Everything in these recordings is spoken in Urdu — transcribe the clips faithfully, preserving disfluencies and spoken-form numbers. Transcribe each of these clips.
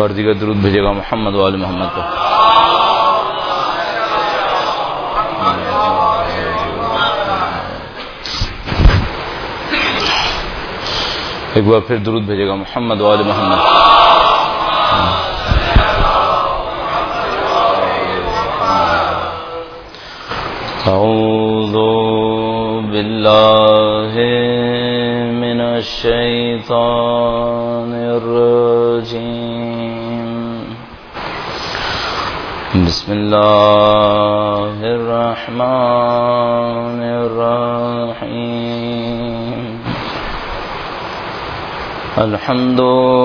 بار دیگر درود بھیجے گا محمد و آل محمد پر. ایک بار پھر درود بھیجے گا محمد و آل محمد. اعوذ باللہ من الشیطان الرجیم. بسم اللہ الرحمن الرحیم. الحمد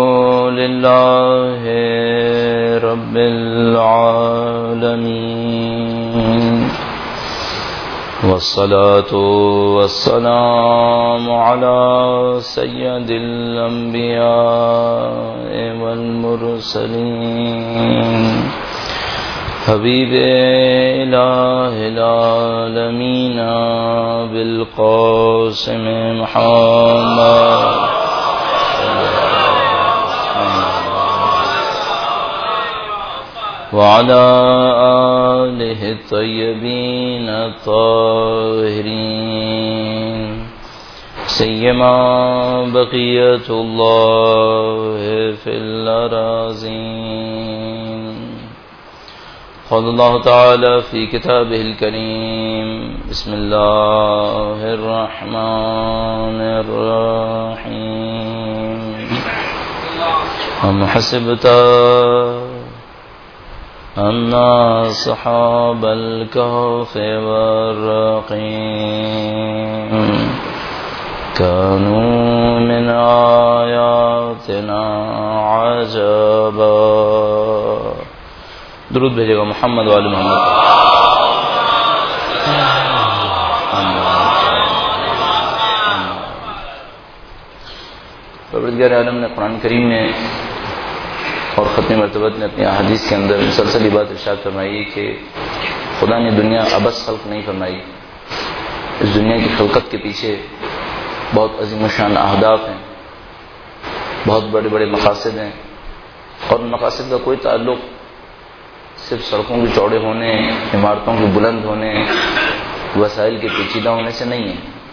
للہ رب العالمین والصلاة والسلام على سید الانبیاء والمرسلین حبیب الہ العالمین بالقاسم محمد وعلى آله الطيبين الطاهرين سيما بقية الله في الأراضين. قال الله تعالى في كتابه الكريم بسم الله الرحمن الرحيم. أم حسبت أن أصحاب الكهف والرقيم كانوا من آياتنا عجبا. درود بھیجے گا محمد و آل محمد. پروردگار عالم نے قرآن کریم میں اور ختم مرتبت نے اپنی احادیث کے اندر مسلسل یہ بات ارشاد فرمائی کہ خدا نے دنیا عبث خلق نہیں فرمائی. اس دنیا کی خلقت کے پیچھے بہت عظیم الشان اہداف ہیں، بہت بڑے بڑے مقاصد ہیں، اور ان مقاصد کا کوئی تعلق صرف سڑکوں کے چوڑے ہونے، عمارتوں کے بلند ہونے، وسائل کے پیچیدہ ہونے سے نہیں ہے.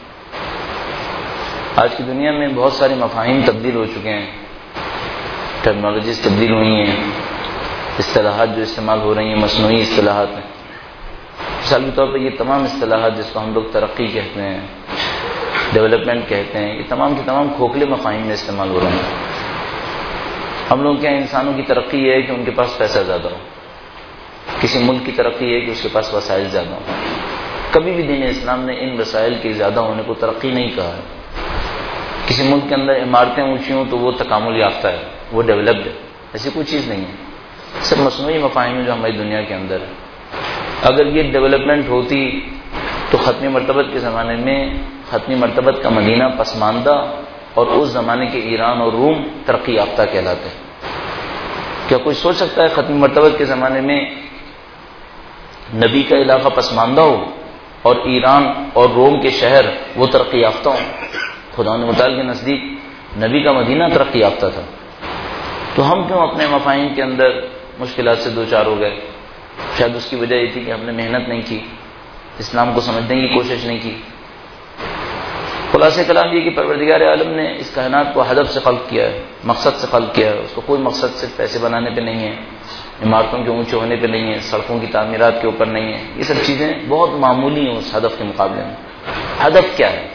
آج کی دنیا میں بہت سارے مفاہیم تبدیل ہو چکے ہیں، ٹیکنالوجیز تبدیل ہوئی ہیں، اصطلاحات جو استعمال ہو رہی ہیں مصنوعی اصطلاحات ہیں. مثال کے طور پر یہ تمام اصطلاحات جس کو ہم لوگ ترقی کہتے ہیں، ڈیولپمنٹ کہتے ہیں، یہ تمام کے تمام کھوکھلے مفاہیم میں استعمال ہو رہے ہیں. ہم لوگ کیا انسانوں کی ترقی یہ ہے کہ ان کے پاس پیسہ زیادہ ہو، کسی ملک کی ترقی ہے کہ اس کے پاس وسائل زیادہ ہوں. کبھی بھی دین اسلام نے ان وسائل کے زیادہ ہونے کو ترقی نہیں کہا ہے. کسی ملک کے اندر عمارتیں اونچی ہوں تو وہ تکامل یافتہ ہے، وہ ڈیولپڈ ہے، ایسی کوئی چیز نہیں ہے. سب مصنوعی مفاہیم جو ہماری دنیا کے اندر ہے. اگر یہ ڈیولپمنٹ ہوتی تو ختمی مرتبت کے زمانے میں ختمی مرتبت کا مدینہ پسماندہ اور اس زمانے کے ایران اور روم ترقی یافتہ کہلاتے. کیا کوئی سوچ سکتا ہے ختمی مرتبت کے زمانے میں نبی کا علاقہ پسماندہ ہو اور ایران اور روم کے شہر وہ ترقی یافتہ ہوں؟ خدا متعال کے نزدیک نبی کا مدینہ ترقی یافتہ تھا. تو ہم کیوں اپنے مفاہیم کے اندر مشکلات سے دوچار ہو گئے؟ شاید اس کی وجہ یہ تھی کہ ہم نے محنت نہیں کی، اسلام کو سمجھنے کی کوشش نہیں کی. خلاصہ کلام یہ کہ پروردگار عالم نے اس کائنات کو ہدف سے خلق کیا ہے، مقصد سے خلق کیا ہے. اس کو کوئی مقصد صرف پیسے بنانے پہ نہیں ہے، عمارتوں کے اونچے ہونے پہ نہیں ہے، سڑکوں کی تعمیرات کے اوپر نہیں ہے. یہ سب چیزیں بہت معمولی ہیں اس ہدف کے مقابلے میں. ہدف کیا ہے؟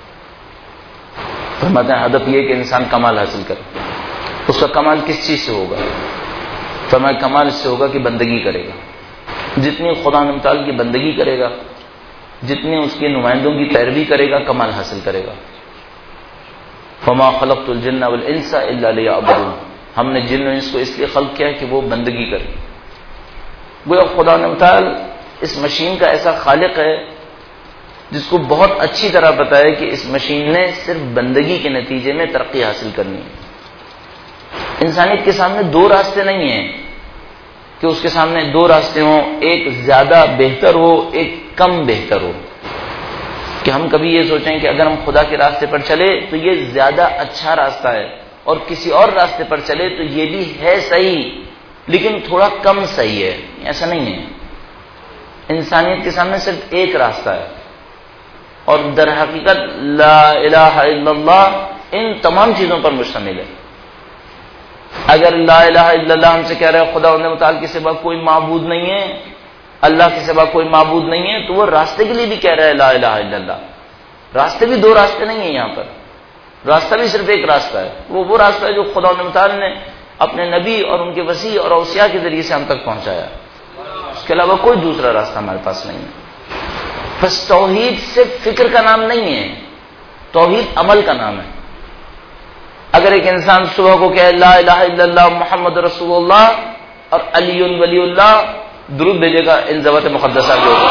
فرماتے ہیں ہدف یہ کہ انسان کمال حاصل کرے. اس کا کمال کس چیز سے ہوگا؟ فرمایا کمال اس سے ہوگا کہ بندگی کرے گا. جتنی خدا تعالی کی بندگی کرے گا، جتنے اس کے نمائندوں کی پیروی کرے گا، کمال حاصل کرے گا. فما خلقت الجن والانس الا ليعبدون. ہم نے جن و انس کو اس لیے خلق کیا کہ وہ بندگی کرے. گویا خدا تعالی اس مشین کا ایسا خالق ہے جس کو بہت اچھی طرح پتا ہے کہ اس مشین نے صرف بندگی کے نتیجے میں ترقی حاصل کرنی ہے. انسانیت کے سامنے دو راستے نہیں ہیں کہ اس کے سامنے دو راستے ہوں، ایک زیادہ بہتر ہو، ایک کم بہتر ہو. کہ ہم کبھی یہ سوچیں کہ اگر ہم خدا کے راستے پر چلے تو یہ زیادہ اچھا راستہ ہے اور کسی اور راستے پر چلے تو یہ بھی ہے صحیح لیکن تھوڑا کم صحیح ہے. ایسا نہیں ہے. انسانیت کے سامنے صرف ایک راستہ ہے اور در حقیقت لا الہ الا اللہ ان تمام چیزوں پر مشتمل ہے. اگر لا الہ الا اللہ ہم سے کہہ رہے ہیں خدا و متعال کے سوا کوئی معبود نہیں ہے، اللہ کے سوا کوئی معبود نہیں ہے، تو وہ راستے کے لیے بھی کہہ رہا ہے لا الہ الا اللہ. راستے بھی دو راستے نہیں ہیں یہاں پر، راستہ بھی صرف ایک راستہ ہے. وہ وہ راستہ ہے جو خدا و متعال نے اپنے نبی اور ان کے وسیع اور اوصیاء کے ذریعے سے ہم تک پہنچایا. اس کے علاوہ کوئی دوسرا راستہ ہمارے پاس نہیں ہے. بس توحید صرف فکر کا نام نہیں ہے، توحید عمل کا نام ہے. اگر ایک انسان صبح کو کہے لا الہ الا اللہ محمد رسول اللہ اور علی ولی اللہ، درود بھیجے گا ان ضوابط مقدسہ کے اوپر.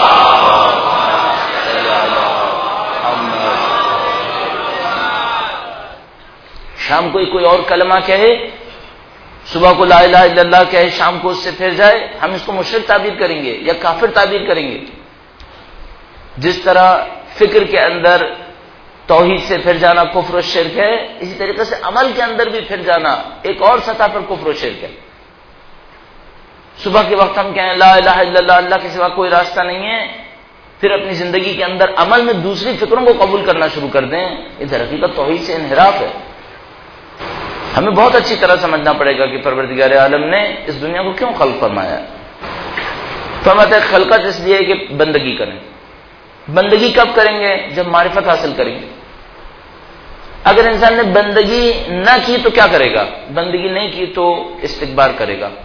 شام کو کوئی اور کلمہ کہے، صبح کو لا الہ الا اللہ کہے، شام کو اس سے پھر جائے، ہم اس کو مشرک تعبیر کریں گے یا کافر تعبیر کریں گے. جس طرح فکر کے اندر توحید سے پھر جانا کفر و شرک ہے، اسی طریقے سے عمل کے اندر بھی پھر جانا ایک اور سطح پر کفر و شرک ہے. صبح کے وقت ہم کہیں لا الہ الا اللہ، اللہ کے سوا کوئی راستہ نہیں ہے، پھر اپنی زندگی کے اندر عمل میں دوسری فکروں کو قبول کرنا شروع کر دیں، یہ در حقیقت توحید سے انحراف ہے. ہمیں بہت اچھی طرح سمجھنا پڑے گا کہ پروردگار عالم نے اس دنیا کو کیوں خلق فرمایا. فرماتا ہے خلقت اس لیے کہ بندگی کریں. بندگی کب کریں گے؟ جب معرفت حاصل کریں گے. اگر انسان نے بندگی نہ کی تو کیا کرے گا؟ بندگی نہیں کی تو استکبار کرے گا،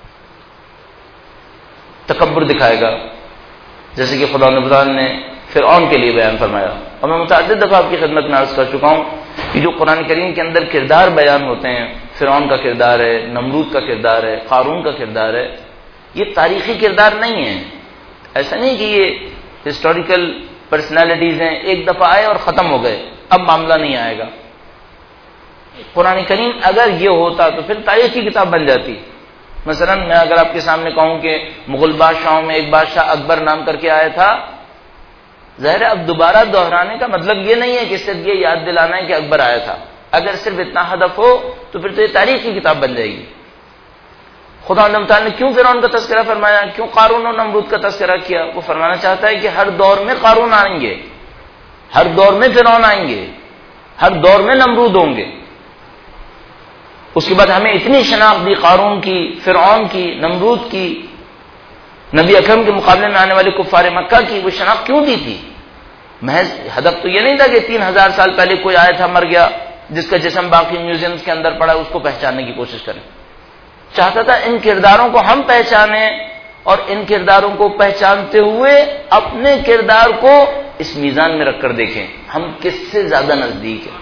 تکبر دکھائے گا، جیسے کہ خدا نبضان نے فرعون کے لیے بیان فرمایا. اور میں متعدد دفعہ آپ کی خدمت میں عرض کر چکا ہوں کہ جو قرآن کریم کے اندر کردار بیان ہوتے ہیں، فرعون کا کردار ہے، نمرود کا کردار ہے، قارون کا کردار ہے، یہ تاریخی کردار نہیں ہے. ایسا نہیں کہ یہ ہسٹوریکل پرسنالٹیز ہیں، ایک دفعہ آئے اور ختم ہو گئے، اب معاملہ نہیں آئے گا. قرآن کریم اگر یہ ہوتا تو پھر تاریخ کی کتاب بن جاتی. مثلا میں اگر آپ کے سامنے کہوں کہ مغل بادشاہوں میں ایک بادشاہ اکبر نام کر کے آیا تھا، ظاہر ہے اب دوبارہ دہرانے کا مطلب یہ نہیں ہے کہ صرف یہ یاد دلانا ہے کہ اکبر آیا تھا. اگر صرف اتنا ہدف ہو تو پھر تو یہ تاریخ کی کتاب بن جائے گی. خدا تعالیٰ نے کیوں فرعون کا تذکرہ فرمایا، کیوں قارون اور نمرود کا تذکرہ کیا؟ وہ فرمانا چاہتا ہے کہ ہر دور میں قارون آئیں گے، ہر دور میں فرعون آئیں گے، ہر دور میں نمرود ہوں گے. اس کے بعد ہمیں اتنی شناخت دی قارون کی، فرعون کی، نمرود کی، نبی اکرم کے مقابلے میں آنے والے کفار مکہ کی. وہ شناخت کیوں دی تھی؟ محض ہدف تو یہ نہیں تھا کہ تین ہزار سال پہلے کوئی آیا تھا، مر گیا، جس کا جسم باقی میوزیمز کے اندر پڑا، اس کو پہچاننے کی کوشش کریں. چاہتا تھا ان کرداروں کو ہم پہچانیں اور ان کرداروں کو پہچانتے ہوئے اپنے کردار کو اس میزان میں رکھ کر دیکھیں ہم کس سے زیادہ نزدیک ہیں.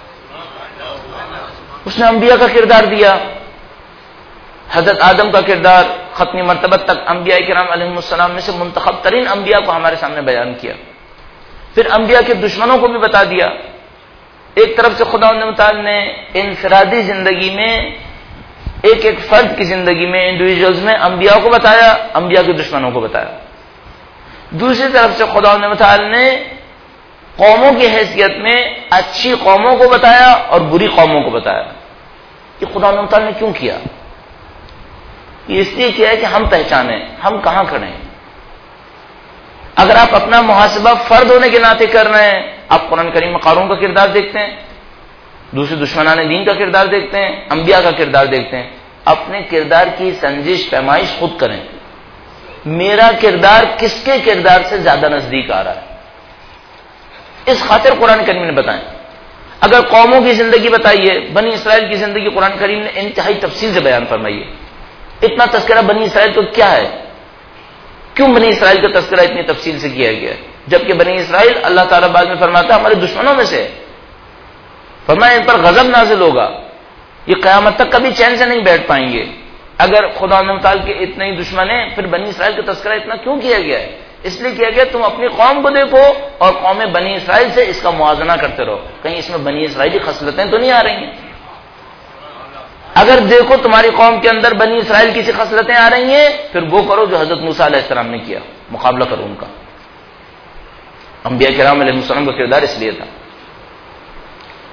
اس نے انبیاء کا کردار دیا. حضرت آدم کا کردار ختمی مرتبت تک انبیاء کرام علیہ السلام میں سے منتخب ترین انبیاء کو ہمارے سامنے بیان کیا. پھر انبیاء کے دشمنوں کو بھی بتا دیا. ایک طرف سے خدا تعالیٰ نے انفرادی زندگی میں، ایک ایک فرد کی زندگی میں، انڈیویجولز میں انبیاء کو بتایا، انبیاء کے دشمنوں کو بتایا. دوسری طرف سے خدا تعالیٰ نے قوموں کی حیثیت میں اچھی قوموں کو بتایا اور بری قوموں کو بتایا. یہ خدا تعالیٰ نے کیوں کیا؟ یہ اس لیے کیا ہے کہ ہم پہچانیں ہم کہاں کھڑے ہیں. اگر آپ اپنا محاسبہ فرد ہونے کے ناطے کر رہے ہیں، آپ قرآن کریم میں قارون کا کردار دیکھتے ہیں، دوسرے دشمنان دین کا کردار دیکھتے ہیں، انبیاء کا کردار دیکھتے ہیں. اپنے کردار کی سنجش پیمائش خود کریں. میرا کردار کس کے کردار سے زیادہ نزدیک آ رہا ہے، اس خاطر قرآن کریم نے بتائیں. اگر قوموں کی زندگی بتائیے، بنی اسرائیل کی زندگی قرآن کریم نے انتہائی تفصیل سے بیان فرمائی ہے. اتنا تذکرہ بنی اسرائیل تو کیا ہے، کیوں بنی اسرائیل کا تذکرہ اتنی تفصیل سے کیا گیا ہے، جبکہ بنی اسرائیل اللہ تعالیٰ بعد میں فرماتا ہے ہمارے دشمنوں میں سے. فرمایا ان پر غضب نازل ہوگا، یہ قیامت تک کبھی چین سے نہیں بیٹھ پائیں گے. اگر خدا تعالیٰ کے اتنے ہی دشمن ہیں، پھر بنی اسرائیل کا تذکرہ اتنا کیوں کیا گیا ہے؟ اس لیے کیا گیا تم اپنی قوم کو دیکھو اور قوم بنی اسرائیل سے اس کا موازنہ کرتے رہو، کہیں اس میں بنی اسرائیلی خصلتیں تو نہیں آ رہی ہیں. اگر دیکھو تمہاری قوم کے اندر بنی اسرائیل کی سی خصلتیں آ رہی ہیں، پھر وہ کرو جو حضرت موسیٰ علیہ السلام نے کیا، مقابلہ کرو ان کا. انبیاء کرام علیہ السلام کا کردار اس لیے تھا.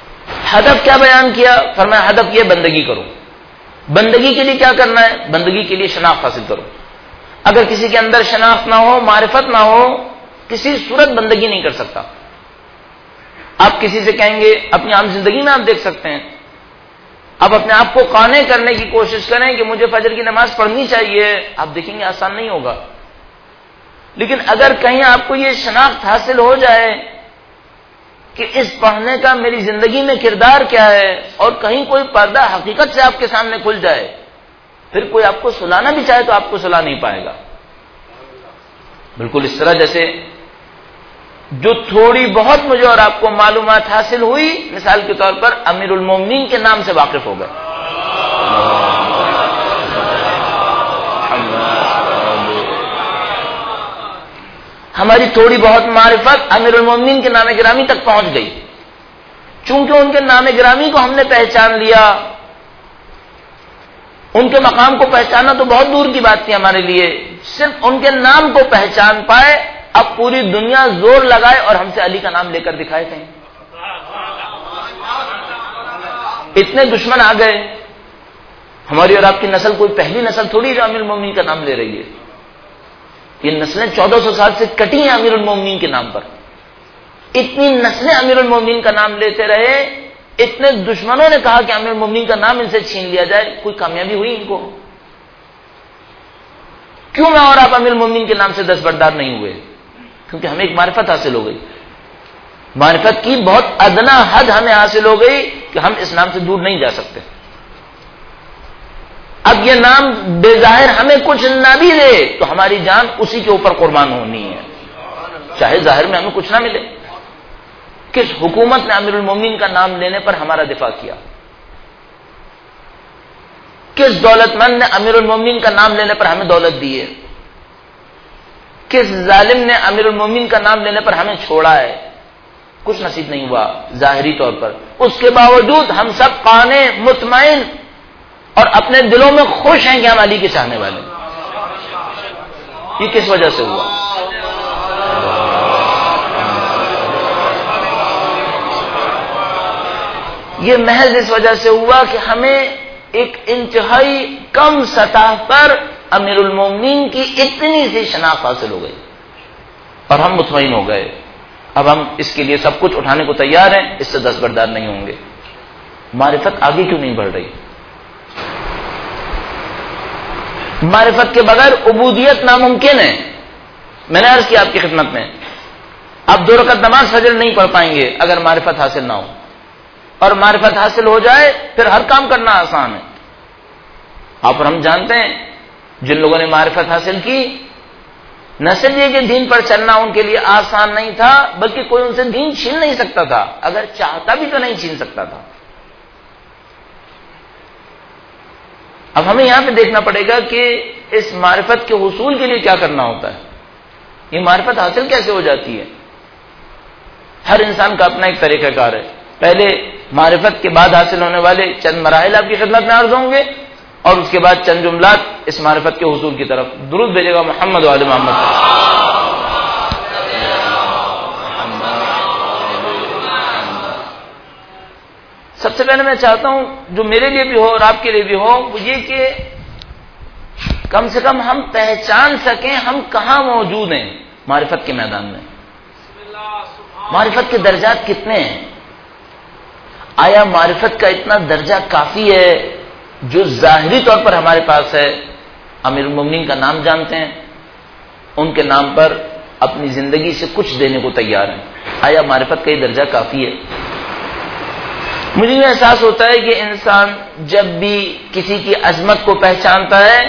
ہدف کیا بیان کیا؟ فرمایا ہدف یہ بندگی کرو. بندگی کے لیے کیا کرنا ہے؟ بندگی کے لیے شناخت حاصل کرو. اگر کسی کے اندر شناخت نہ ہو، معرفت نہ ہو، کسی صورت بندگی نہیں کر سکتا. آپ کسی سے کہیں گے، اپنی عام زندگی میں آپ دیکھ سکتے ہیں، آپ اپنے آپ کو قانع کرنے کی کوشش کریں کہ مجھے فجر کی نماز پڑھنی چاہیے، آپ دیکھیں گے آسان نہیں ہوگا. لیکن اگر کہیں آپ کو یہ شناخت حاصل ہو جائے کہ اس پڑھنے کا میری زندگی میں کردار کیا ہے، اور کہیں کوئی پردہ حقیقت سے آپ کے سامنے کھل جائے، پھر کوئی آپ کو سلانا بھی چاہے تو آپ کو سلا نہیں پائے گا. بالکل اس طرح جیسے جو تھوڑی بہت مجھے اور آپ کو معلومات حاصل ہوئی، مثال کے طور پر امیر المومنین کے نام سے واقف ہو گئے. ہماری تھوڑی بہت معرفت امیر المومنین کے نام گرامی تک پہنچ گئی. چونکہ ان کے نام گرامی کو ہم نے پہچان لیا، ان کے مقام کو پہچانا تو بہت دور کی بات تھی ہمارے لیے، صرف ان کے نام کو پہچان پائے. اب پوری دنیا زور لگائے اور ہم سے علی کا نام لے کر دکھائے کہیں. اتنے دشمن آ گئے. ہماری اور آپ کی نسل کوئی پہلی نسل تھوڑی جو امیر المومنین کا نام لے رہی ہے. یہ نسلیں چودہ سو سال سے کٹی ہیں امیر المومنین کے نام پر. اتنی نسلیں امیر المومنین کا نام لیتے رہے، اتنے دشمنوں نے کہا کہ امیر المومنین کا نام ان سے چھین لیا جائے، کوئی کامیابی ہوئی ان کو؟ کیوں میں اور آپ امیر المومنین کے نام سے دستبردار نہیں ہوئے؟ کیونکہ ہمیں ایک معرفت حاصل ہو گئی. معرفت کی بہت ادنا حد ہمیں حاصل ہو گئی کہ ہم اس نام سے دور نہیں جا سکتے. اب یہ نام بے ظاہر ہمیں کچھ نہ بھی دے تو ہماری جان اسی کے اوپر قربان ہونی ہے، چاہے ظاہر میں ہمیں کچھ نہ ملے. کس حکومت نے امیر المومنین کا نام لینے پر ہمارا دفاع کیا؟ کس دولت مند نے امیر المومنین کا نام لینے پر ہمیں دولت دی ہے؟ کس ظالم نے امیر المومنین کا نام لینے پر ہمیں چھوڑا ہے؟ کچھ نصیب نہیں ہوا ظاہری طور پر. اس کے باوجود ہم سب قانع، مطمئن اور اپنے دلوں میں خوش ہیں کہ ہم علی کے چاہنے والے ہیں. یہ کس وجہ سے ہوا؟ یہ محض اس وجہ سے ہوا کہ ہمیں ایک انتہائی کم سطح پر امیر المومنین کی اتنی سی شناخت حاصل ہو گئی اور ہم مطمئن ہو گئے. اب ہم اس کے لیے سب کچھ اٹھانے کو تیار ہیں، اس سے دستبردار نہیں ہوں گے. معرفت آگے کیوں نہیں بڑھ رہی؟ معرفت کے بغیر عبودیت ناممکن ہے. میں نے عرض کیا آپ کی خدمت میں، آپ دو رکعت نماز فجر نہیں پڑھ پائیں گے اگر معرفت حاصل نہ ہو، اور معرفت حاصل ہو جائے پھر ہر کام کرنا آسان ہے. آپ اور ہم جانتے ہیں جن لوگوں نے معرفت حاصل کی، نہ صرف یہ کہ دین پر چلنا ان کے لیے آسان نہیں تھا، بلکہ کوئی ان سے دین چھین نہیں سکتا تھا، اگر چاہتا بھی تو نہیں چھین سکتا تھا. اب ہمیں یہاں پہ دیکھنا پڑے گا کہ اس معرفت کے حصول کے لیے کیا کرنا ہوتا ہے. یہ معرفت حاصل کیسے ہو جاتی ہے؟ ہر انسان کا اپنا ایک طریقہ کار ہے. پہلے معرفت کے بعد حاصل ہونے والے چند مراحل آپ کی خدمت میں عرض ہوں گے، اور اس کے بعد چند جملات اس معرفت کے حصول کی طرف. درود بھیجے گا محمد و آل محمد. سب سے پہلے میں چاہتا ہوں جو میرے لیے بھی ہو اور آپ کے لیے بھی ہو، وہ یہ کہ کم سے کم ہم پہچان سکیں ہم کہاں موجود ہیں معرفت کے میدان میں. معرفت کے درجات کتنے ہیں؟ آیا معرفت کا اتنا درجہ کافی ہے جو ظاہری طور پر ہمارے پاس ہے؟ امیر المومنین کا نام جانتے ہیں، ان کے نام پر اپنی زندگی سے کچھ دینے کو تیار ہیں. آیا معرفت کا یہ درجہ کافی ہے؟ مجھے یہ احساس ہوتا ہے کہ انسان جب بھی کسی کی عظمت کو پہچانتا ہے،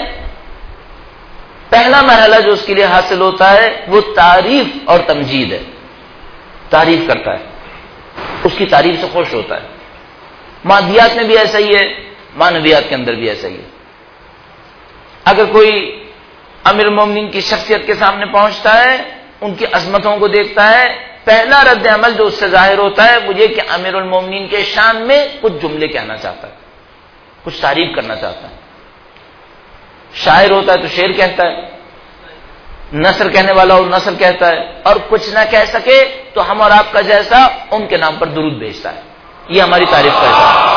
پہلا مرحلہ جو اس کے لیے حاصل ہوتا ہے وہ تعریف اور تمجید ہے. تعریف کرتا ہے، اس کی تعریف سے خوش ہوتا ہے. مادیات میں بھی ایسا ہی ہے، معنویات کے اندر بھی ایسا ہی ہے. اگر کوئی امیر المومنین کی شخصیت کے سامنے پہنچتا ہے، ان کی عظمتوں کو دیکھتا ہے، پہلا رد عمل جو اس سے ظاہر ہوتا ہے وہ یہ کہ امیر المومنین کے شان میں کچھ جملے کہنا چاہتا ہے، کچھ تعریف کرنا چاہتا ہے. شاعر ہوتا ہے تو شعر کہتا ہے، نثر کہنے والا اور نثر کہتا ہے، اور کچھ نہ کہہ سکے تو ہم اور آپ کا جیسا ان کے نام پر درود بھیجتا ہے. یہ ہماری تعریف کا حصہ ہے.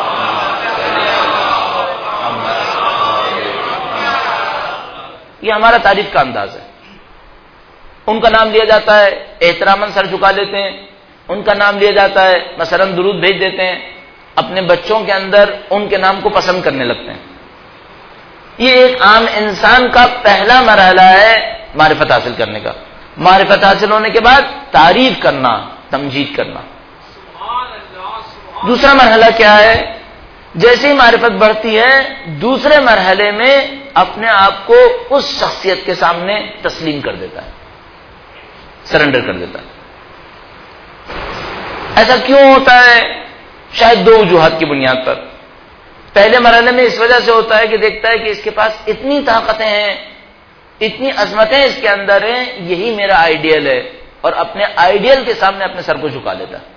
یہ ہمارا تعریف کا انداز ہے. ان کا نام لیا جاتا ہے، احتراماً سر جھکا لیتے ہیں. ان کا نام لیا جاتا ہے، مثلا درود بھیج دیتے ہیں. اپنے بچوں کے اندر ان کے نام کو پسند کرنے لگتے ہیں. یہ ایک عام انسان کا پہلا مرحلہ ہے معرفت حاصل کرنے کا. معرفت حاصل ہونے کے بعد تعریف کرنا، تمجید کرنا. دوسرا مرحلہ کیا ہے؟ جیسے ہی معرفت بڑھتی ہے، دوسرے مرحلے میں اپنے آپ کو اس شخصیت کے سامنے تسلیم کر دیتا ہے، سرنڈر کر دیتا ہے. ایسا کیوں ہوتا ہے؟ شاید دو وجوہات کی بنیاد پر. پہلے مرحلے میں اس وجہ سے ہوتا ہے کہ دیکھتا ہے کہ اس کے پاس اتنی طاقتیں ہیں، اتنی عظمتیں اس کے اندر ہیں، یہی میرا آئیڈیل ہے، اور اپنے آئیڈیل کے سامنے اپنے سر کو جھکا لیتا ہے.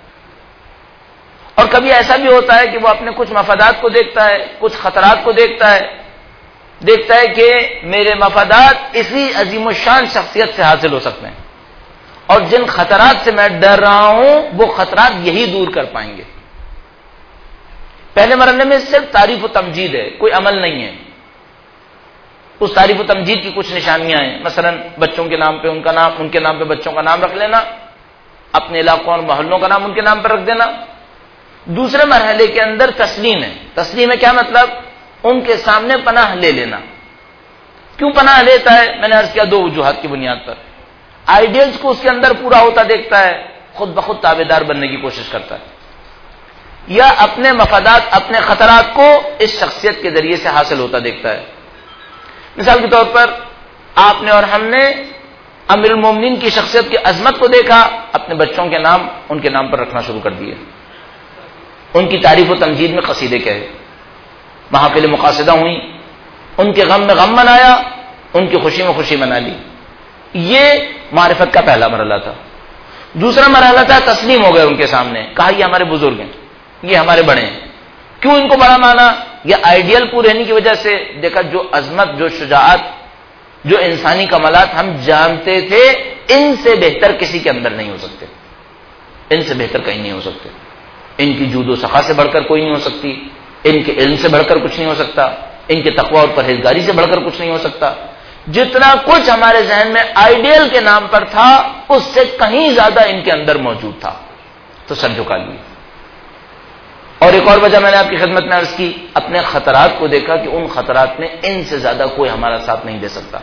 اور کبھی ایسا بھی ہوتا ہے کہ وہ اپنے کچھ مفادات کو دیکھتا ہے، کچھ خطرات کو دیکھتا ہے، دیکھتا ہے کہ میرے مفادات اسی عظیم الشان شخصیت سے حاصل ہو سکتے ہیں، اور جن خطرات سے میں ڈر رہا ہوں وہ خطرات یہی دور کر پائیں گے. پہلے مرحلے میں صرف تعریف و تمجید ہے، کوئی عمل نہیں ہے. اس تعریف و تمجید کی کچھ نشانیاں ہیں، مثلا بچوں کے نام پہ ان کا نام، ان کے نام پہ بچوں کا نام رکھ لینا، اپنے علاقوں اور محلوں کا نام ان کے نام پر رکھ دینا. دوسرے مرحلے کے اندر تسلیم ہے. تسلیم ہے کیا مطلب؟ ان کے سامنے پناہ لے لینا. کیوں پناہ لیتا ہے؟ میں نے عرض کیا دو وجوہات کی بنیاد پر. آئیڈیلز کو اس کے اندر پورا ہوتا دیکھتا ہے، خود بخود تابعدار بننے کی کوشش کرتا ہے، یا اپنے مفادات، اپنے خطرات کو اس شخصیت کے ذریعے سے حاصل ہوتا دیکھتا ہے. مثال کے طور پر آپ نے اور ہم نے امیر المومنین کی شخصیت کی عظمت کو دیکھا، اپنے بچوں کے نام ان کے نام پر رکھنا شروع کر دیے. ان کی تعریف و تمجید میں قصیدے کہے، محافل مقاصدہ ہوئی، ان کے غم میں غم منایا، ان کی خوشی میں خوشی منا لی. یہ معرفت کا پہلا مرحلہ تھا. دوسرا مرحلہ تھا تسلیم ہو گئے ان کے سامنے، کہا یہ ہمارے بزرگ ہیں، یہ ہمارے بڑے ہیں. کیوں ان کو بڑا مانا؟ یہ آئیڈیل پورے ہونے کی وجہ سے. دیکھا جو عظمت، جو شجاعت، جو انسانی کمالات ہم جانتے تھے، ان سے بہتر کسی کے اندر نہیں ہو سکتے، ان سے بہتر کہیں نہیں ہو سکتے. ان کی جود و سخا سے بڑھ کر کوئی نہیں ہو سکتی، ان کے علم سے بڑھ کر کچھ نہیں ہو سکتا، ان کے تقوی اور پرہیزگاری سے بڑھ کر کچھ نہیں ہو سکتا. جتنا کچھ ہمارے ذہن میں آئیڈیل کے نام پر تھا، اس سے کہیں زیادہ ان کے اندر موجود تھا. تو سر جھکا لیے. اور ایک اور وجہ میں نے آپ کی خدمت میں عرض کی، اپنے خطرات کو دیکھا کہ ان خطرات میں ان سے زیادہ کوئی ہمارا ساتھ نہیں دے سکتا.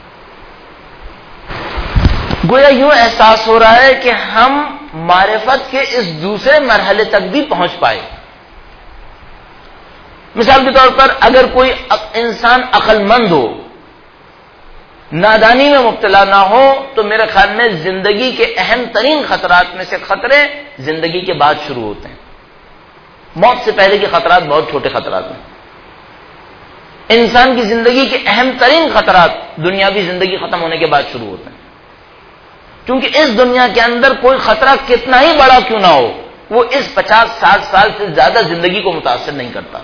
گویا یوں احساس ہو رہا ہے کہ ہم معرفت کے اس دوسرے مرحلے تک بھی پہنچ پائے. مثال کے طور پر اگر کوئی انسان عقل مند ہو، نادانی میں مبتلا نہ ہو، تو میرے خیال میں زندگی کے اہم ترین خطرات میں سے خطرے زندگی کے بعد شروع ہوتے ہیں. موت سے پہلے کے خطرات بہت چھوٹے خطرات ہیں. انسان کی زندگی کے اہم ترین خطرات دنیاوی زندگی ختم ہونے کے بعد شروع ہوتے ہیں. کیونکہ اس دنیا کے اندر کوئی خطرہ کتنا ہی بڑا کیوں نہ ہو، وہ اس پچاس ساٹھ سال سے زیادہ زندگی کو متاثر نہیں کرتا.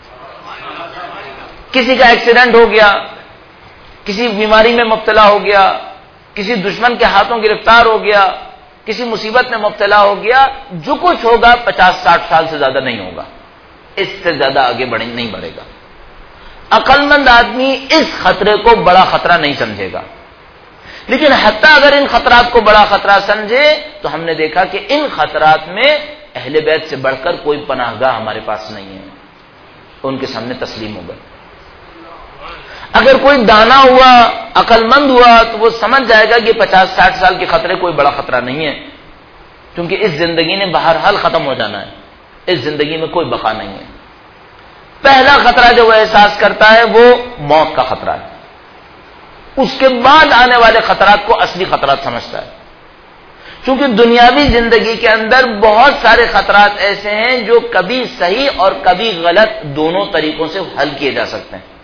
کسی کا ایکسیڈنٹ ہو گیا، کسی بیماری میں مبتلا ہو گیا، کسی دشمن کے ہاتھوں گرفتار ہو گیا، کسی مصیبت میں مبتلا ہو گیا، جو کچھ ہوگا پچاس ساٹھ سال سے زیادہ نہیں ہوگا، اس سے زیادہ آگے بڑھے نہیں بڑھے گا. عقل مند آدمی اس خطرے کو بڑا خطرہ نہیں سمجھے گا. لیکن حتیٰ اگر ان خطرات کو بڑا خطرہ سمجھے تو ہم نے دیکھا کہ ان خطرات میں اہل بیت سے بڑھ کر کوئی پناہ گاہ ہمارے پاس نہیں ہے. ان کے سامنے تسلیم ہو گئے. اگر کوئی دانا ہوا، عقل مند ہوا، تو وہ سمجھ جائے گا کہ پچاس ساٹھ سال کے خطرے کوئی بڑا خطرہ نہیں ہے، کیونکہ اس زندگی نے بہرحال ختم ہو جانا ہے، اس زندگی میں کوئی بقا نہیں ہے. پہلا خطرہ جو وہ احساس کرتا ہے وہ موت کا خطرہ ہے. اس کے بعد آنے والے خطرات کو اصلی خطرات سمجھتا ہے. چونکہ دنیاوی زندگی کے اندر بہت سارے خطرات ایسے ہیں جو کبھی صحیح اور کبھی غلط دونوں طریقوں سے حل کیے جا سکتے ہیں.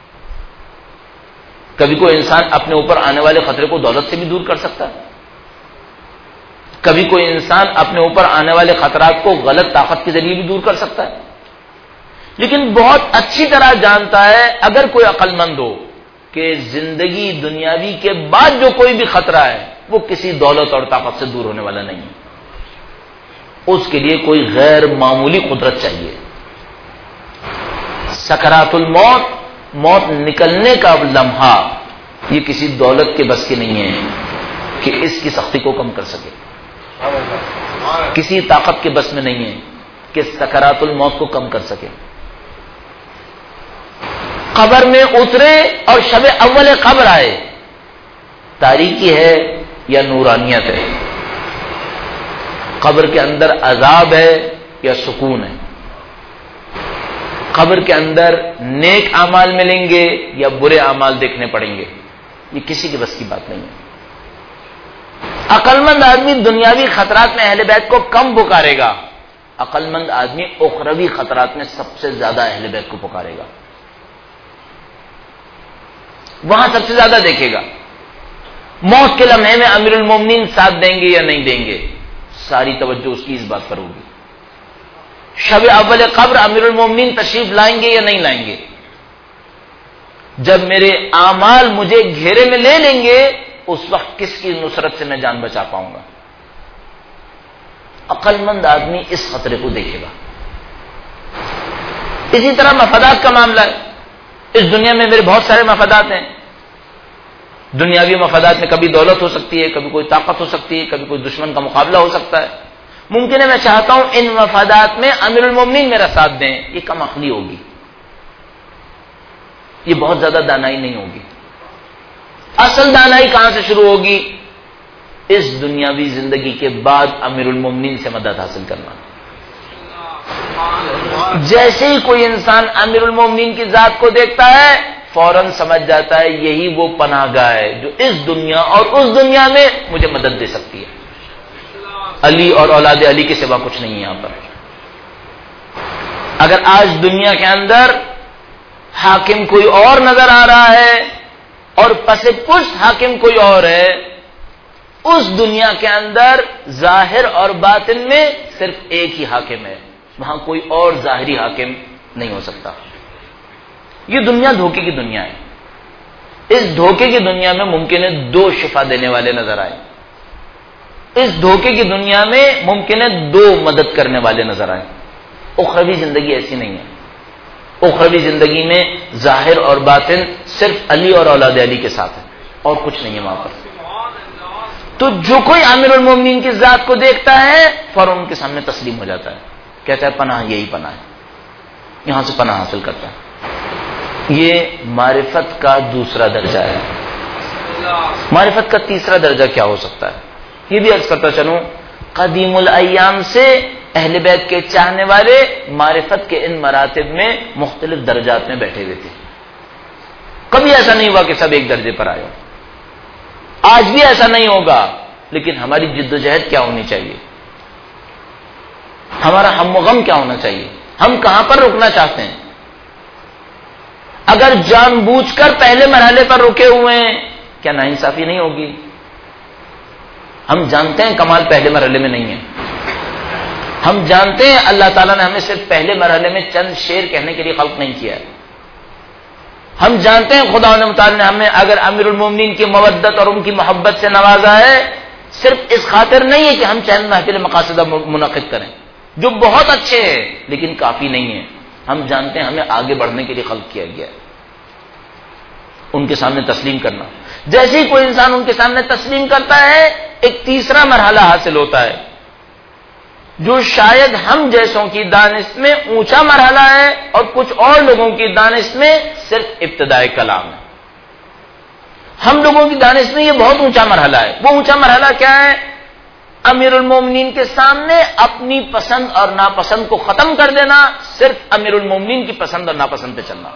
کبھی کوئی انسان اپنے اوپر آنے والے خطرے کو دولت سے بھی دور کر سکتا ہے، کبھی کوئی انسان اپنے اوپر آنے والے خطرات کو غلط طاقت کے ذریعے بھی دور کر سکتا ہے. لیکن بہت اچھی طرح جانتا ہے اگر کوئی عقل مند ہو کہ زندگی دنیاوی کے بعد جو کوئی بھی خطرہ ہے وہ کسی دولت اور طاقت سے دور ہونے والا نہیں ہے. اس کے لیے کوئی غیر معمولی قدرت چاہیے. سکرات الموت، موت نکلنے کا لمحہ، یہ کسی دولت کے بس کی نہیں ہے کہ اس کی سختی کو کم کر سکے. کسی طاقت کے بس میں نہیں ہے کہ سکرات الموت کو کم کر سکے. قبر میں اترے اور شب اول قبر آئے، تاریکی ہے یا نورانیت ہے؟ قبر کے اندر عذاب ہے یا سکون ہے؟ قبر کے اندر نیک اعمال ملیں گے یا برے اعمال دیکھنے پڑیں گے؟ یہ کسی کے بس کی بات نہیں ہے. عقل مند آدمی دنیاوی خطرات میں اہل بیت کو کم پکارے گا، عقل مند آدمی اخروی خطرات میں سب سے زیادہ اہل بیت کو پکارے گا، وہاں سب سے زیادہ دیکھے گا. موت کے لمحے میں امیر المومنین ساتھ دیں گے یا نہیں دیں گے، ساری توجہ اس کی اس بات پر ہوگی. شب اول قبر امیر المومنین تشریف لائیں گے یا نہیں لائیں گے؟ جب میرے اعمال مجھے گھیرے میں لے لیں گے، اس وقت کس کی نصرت سے میں جان بچا پاؤں گا؟ عقل مند آدمی اس خطرے کو دیکھے گا. اسی طرح مفادات کا معاملہ ہے. اس دنیا میں میرے بہت سارے مفادات ہیں. دنیاوی مفادات میں کبھی دولت ہو سکتی ہے، کبھی کوئی طاقت ہو سکتی ہے، کبھی کوئی دشمن کا مقابلہ ہو سکتا ہے. ممکن ہے میں چاہتا ہوں ان مفادات میں امیر المومنین میرا ساتھ دیں، یہ کم عقلی ہوگی، یہ بہت زیادہ دانائی نہیں ہوگی. اصل دانائی کہاں سے شروع ہوگی؟ اس دنیاوی زندگی کے بعد امیر المومنین سے مدد حاصل کرنا. جیسے ہی کوئی انسان امیر المومنین کی ذات کو دیکھتا ہے، فوراً سمجھ جاتا ہے یہی وہ پناہ گاہ ہے جو اس دنیا اور اس دنیا میں مجھے مدد دے سکتی ہے. علی اور اولاد علی کے سوا کچھ نہیں ہے یہاں پر. اگر آج دنیا کے اندر حاکم کوئی اور نظر آ رہا ہے اور پس پشت حاکم کوئی اور ہے، اس دنیا کے اندر ظاہر اور باطن میں صرف ایک ہی حاکم ہے، وہاں کوئی اور ظاہری حاکم نہیں ہو سکتا. یہ دنیا دھوکے کی دنیا ہے. اس دھوکے کی دنیا میں ممکن ہے دو شفا دینے والے نظر آئے. اس دھوکے کی دنیا میں ممکن ہے دو مدد کرنے والے نظر آئیں. اخروی زندگی ایسی نہیں ہے. اخروی زندگی میں ظاہر اور باطن صرف علی اور اولاد علی کے ساتھ ہے اور کچھ نہیں ہے وہاں پر. تو جو کوئی امیر المومنین کی ذات کو دیکھتا ہے فوراً ان کے سامنے تسلیم ہو جاتا ہے، کہتا ہے پناہ یہی پناہ ہے، یہاں سے پناہ حاصل کرتا ہے. یہ معرفت کا دوسرا درجہ ہے. معرفت کا تیسرا درجہ کیا ہو سکتا ہے؟ یہ بھی عرض کرتا چلوں، قدیم الایام سے اہل بیت کے چاہنے والے معرفت کے ان مراتب میں مختلف درجات میں بیٹھے ہوئے تھے. کبھی ایسا نہیں ہوا کہ سب ایک درجے پر آئے ہو. آج بھی ایسا نہیں ہوگا، لیکن ہماری جد و جہد کیا ہونی چاہیے؟ ہمارا ہم و غم کیا ہونا چاہیے؟ ہم کہاں پر رکنا چاہتے ہیں؟ اگر جان بوجھ کر پہلے مرحلے پر رکے ہوئے ہیں، کیا ناانصافی نہیں ہوگی؟ ہم جانتے ہیں کمال پہلے مرحلے میں نہیں ہے. ہم جانتے ہیں اللہ تعالیٰ نے ہمیں صرف پہلے مرحلے میں چند شعر کہنے کے لیے خلق نہیں کیا ہے. ہم جانتے ہیں خدا متعال نے ہمیں اگر امیر المومنین کی مودت اور ان کی محبت سے نوازا ہے، صرف اس خاطر نہیں ہے کہ ہم چند محفل مقاصدہ منعقد کریں جو بہت اچھے ہیں، لیکن کافی نہیں ہے. ہم جانتے ہیں ہمیں آگے بڑھنے کے لیے خلق کیا گیا ہے. ان کے سامنے تسلیم کرنا، جیسے ہی کوئی انسان ان کے سامنے تسلیم کرتا ہے، ایک تیسرا مرحلہ حاصل ہوتا ہے جو شاید ہم جیسوں کی دانش میں اونچا مرحلہ ہے اور کچھ اور لوگوں کی دانش میں صرف ابتدائی کلام ہے. ہم لوگوں کی دانش میں یہ بہت اونچا مرحلہ ہے. وہ اونچا مرحلہ کیا ہے؟ امیر المومنین کے سامنے اپنی پسند اور ناپسند کو ختم کر دینا، صرف امیر المومنین کی پسند اور ناپسند پہ چلنا.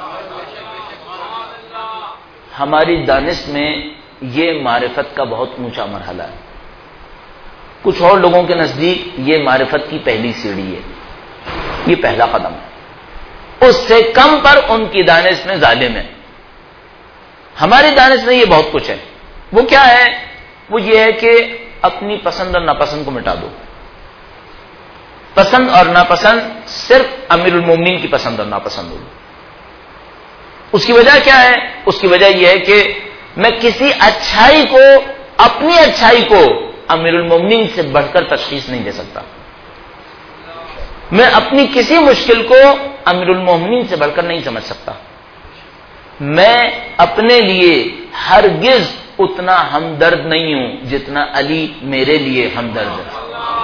ہماری دانش میں یہ معرفت کا بہت اونچا مرحلہ ہے. کچھ اور لوگوں کے نزدیک یہ معرفت کی پہلی سیڑھی ہے، یہ پہلا قدم ہے. اس سے کم پر ان کی دانش میں ظالم ہے. ہماری دانش میں یہ بہت کچھ ہے. وہ کیا ہے؟ وہ یہ ہے کہ اپنی پسند اور ناپسند کو مٹا دو. پسند اور ناپسند صرف امیر المومنین کی پسند اور ناپسند ہوگی. اس کی وجہ کیا ہے؟ اس کی وجہ یہ ہے کہ میں کسی اچھائی کو، اپنی اچھائی کو امیر المومنین سے بڑھ کر تشخیص نہیں دے سکتا. میں اپنی کسی مشکل کو امیر المومنین سے بڑھ کر نہیں سمجھ سکتا. میں اپنے لیے ہرگز اتنا ہمدرد نہیں ہوں جتنا علی میرے لیے ہمدرد ہے.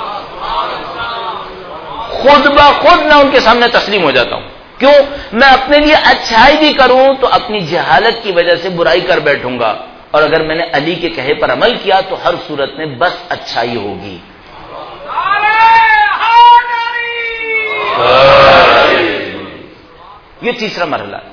خود بخود میں ان کے سامنے تسلیم ہو جاتا ہوں. کیوں؟ میں اپنے لیے اچھائی بھی کروں تو اپنی جہالت کی وجہ سے برائی کر بیٹھوں گا، اور اگر میں نے علی کے کہے پر عمل کیا تو ہر صورت میں بس اچھائی ہوگی. یہ تیسرا مرحلہ ہے.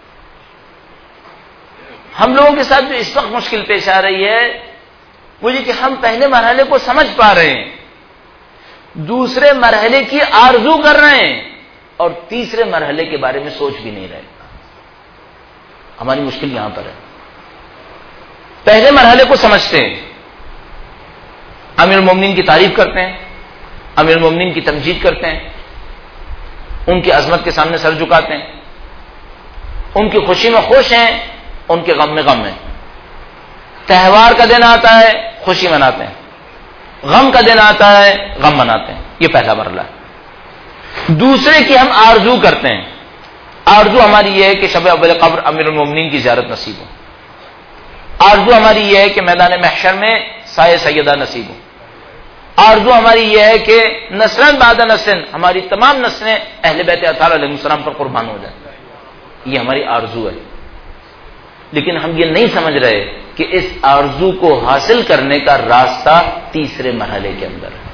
ہم لوگوں کے ساتھ جو اس وقت مشکل پیش آ رہی ہے وہ یہ کہ ہم پہلے مرحلے کو سمجھ پا رہے ہیں، دوسرے مرحلے کی آرزو کر رہے ہیں، اور تیسرے مرحلے کے بارے میں سوچ بھی نہیں رہے. ہماری مشکل یہاں پر ہے. پہلے مرحلے کو سمجھتے ہیں، امیر المومنین کی تعریف کرتے ہیں، امیر المومنین کی تمجید کرتے ہیں، ان کی عظمت کے سامنے سر جھکاتے ہیں، ان کی خوشی میں خوش ہیں، ان کے غم میں غم ہیں. تہوار کا دن آتا ہے خوشی مناتے ہیں، غم کا دن آتا ہے غم مناتے ہیں. یہ پہلا مرحلہ ہے. دوسرے کی ہم آرزو کرتے ہیں. آرزو ہماری یہ ہے کہ شب اول قبر امیر المومنین کی زیارت نصیب ہو. آرزو ہماری یہ ہے کہ میدان محشر میں سایہ سیدہ نصیب ہو. آرزو ہماری یہ ہے کہ نسلن بعد نسلن ہماری تمام نسلیں اہل بیت اطہار علیہ السلام پر قربان ہو جائیں. یہ ہماری آرزو ہے. لیکن ہم یہ نہیں سمجھ رہے کہ اس آرزو کو حاصل کرنے کا راستہ تیسرے مرحلے کے اندر ہے.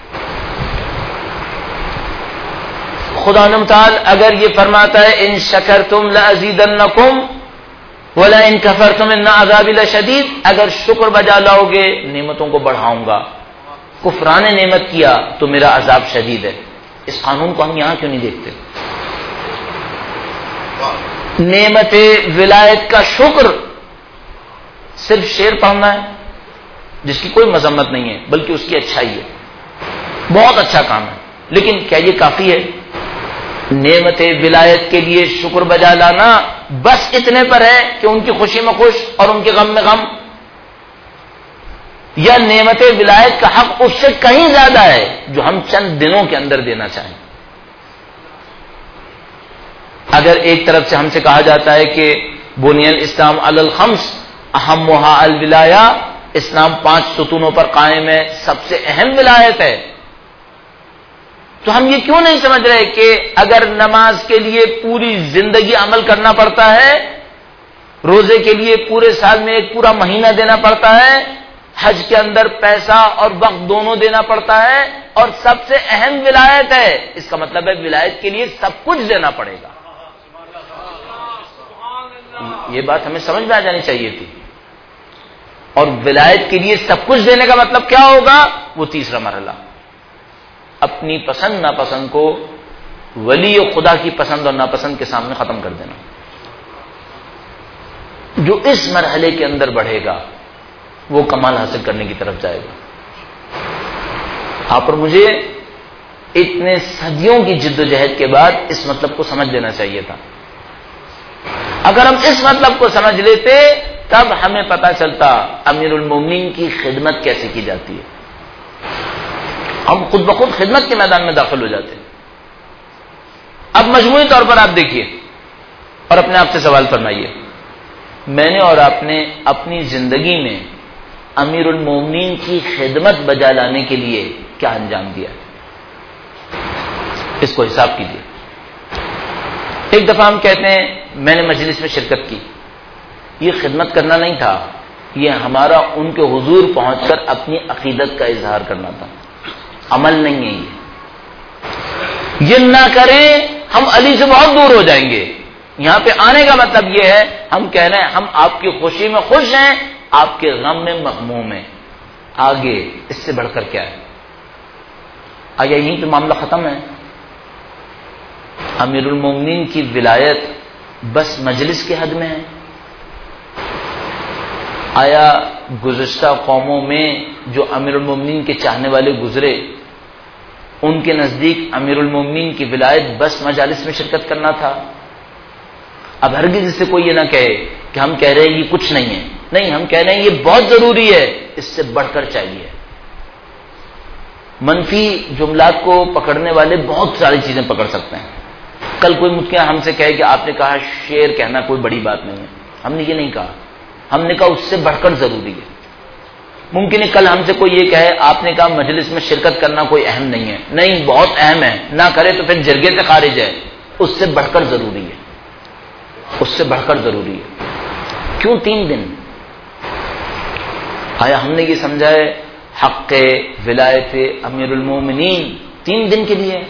خدا متعال اگر یہ فرماتا ہے ان شکرتم لازیدنکم ولئن کفرتم ان عذابی لشدید، اگر شکر بجا لاؤ گے نعمتوں کو بڑھاؤں گا، کفران نعمت کیا تو میرا عذاب شدید ہے. اس قانون کو ہم یہاں کیوں نہیں دیکھتے؟ نعمت ولایت کا شکر صرف شعر پڑھنا ہے جس کی کوئی مذمت نہیں ہے بلکہ اس کی اچھائی ہے، بہت اچھا کام ہے. لیکن کیا یہ کافی ہے؟ نعمت ولایت کے لیے شکر بجا لانا بس اتنے پر ہے کہ ان کی خوشی میں خوش اور ان کے غم میں غم، یا نعمت ولایت کا حق اس سے کہیں زیادہ ہے جو ہم چند دنوں کے اندر دینا چاہیں؟ اگر ایک طرف سے ہم سے کہا جاتا ہے کہ بنی الاسلام علی الخمس اہمھا الولایہ، اسلام پانچ ستونوں پر قائم ہے، سب سے اہم ولایت ہے، تو ہم یہ کیوں نہیں سمجھ رہے کہ اگر نماز کے لیے پوری زندگی عمل کرنا پڑتا ہے، روزے کے لیے پورے سال میں ایک پورا مہینہ دینا پڑتا ہے، حج کے اندر پیسہ اور وقت دونوں دینا پڑتا ہے، اور سب سے اہم ولایت ہے، اس کا مطلب ہے ولایت کے لیے سب کچھ دینا پڑے گا. یہ بات ہمیں سمجھ میں آ جانی چاہیے تھی. اور ولایت کے لیے سب کچھ دینے کا مطلب کیا ہوگا؟ وہ تیسرا مرحلہ، اپنی پسند ناپسند کو ولی خدا کی پسند اور ناپسند کے سامنے ختم کر دینا. جو اس مرحلے کے اندر بڑھے گا وہ کمال حاصل کرنے کی طرف جائے گا. آپ اور مجھے اتنے صدیوں کی جد و جہد کے بعد اس مطلب کو سمجھ لینا چاہیے تھا. اگر ہم اس مطلب کو سمجھ لیتے تب ہمیں پتہ چلتا امیر المومنین کی خدمت کیسے کی جاتی ہے. ہم خود بخود خدمت کے میدان میں داخل ہو جاتے ہیں. اب مجموعی طور پر آپ دیکھیے اور اپنے آپ سے سوال فرمائیے، میں نے اور آپ نے اپنی زندگی میں امیر المومنین کی خدمت بجا لانے کے لیے کیا انجام دیا؟ اس کو حساب کیجیے. ایک دفعہ ہم کہتے ہیں میں نے مجلس میں شرکت کی، یہ خدمت کرنا نہیں تھا، یہ ہمارا ان کے حضور پہنچ کر اپنی عقیدت کا اظہار کرنا تھا. عمل نہیں ہے یہ. یہ نہ کریں ہم علی سے بہت دور ہو جائیں گے. یہاں پہ آنے کا مطلب یہ ہے ہم کہہ رہے ہیں ہم آپ کی خوشی میں خوش ہیں، آپ کے غم میں مغموم ہیں. آگے اس سے بڑھ کر کیا ہے؟ آیا یہیں پہ معاملہ ختم ہے؟ امیر المومنین کی ولایت بس مجلس کے حد میں ہے؟ آیا گزشتہ قوموں میں جو امیر المومنین کے چاہنے والے گزرے ان کے نزدیک امیر المومنین کی ولایت بس مجالس میں شرکت کرنا تھا؟ اب ہرگز اس سے کوئی یہ نہ کہے کہ ہم کہہ رہے ہیں یہ کچھ نہیں ہے. نہیں، ہم کہہ رہے ہیں یہ بہت ضروری ہے، اس سے بڑھ کر چاہیے. منفی جملات کو پکڑنے والے بہت ساری چیزیں پکڑ سکتے ہیں. کل کوئی مجھ کے ہم سے کہے کہ آپ نے کہا شعر کہنا کوئی بڑی بات نہیں ہے. ہم نے یہ نہیں کہا. ہم نے کہا اس سے بڑھ کر ضروری ہے. ممکن ہے کل ہم سے کوئی یہ کہے آپ نے کہا مجلس میں شرکت کرنا کوئی اہم نہیں ہے. نہیں، بہت اہم ہے. نہ کرے تو پھر جرگے سے خارج ہے. اس سے بڑھ کر ضروری ہے. اس سے بڑھ کر ضروری ہے. کیوں تین دن؟ آیا ہم نے یہ سمجھا ہے حق ولایت امیر المومنین تین دن کے لیے؟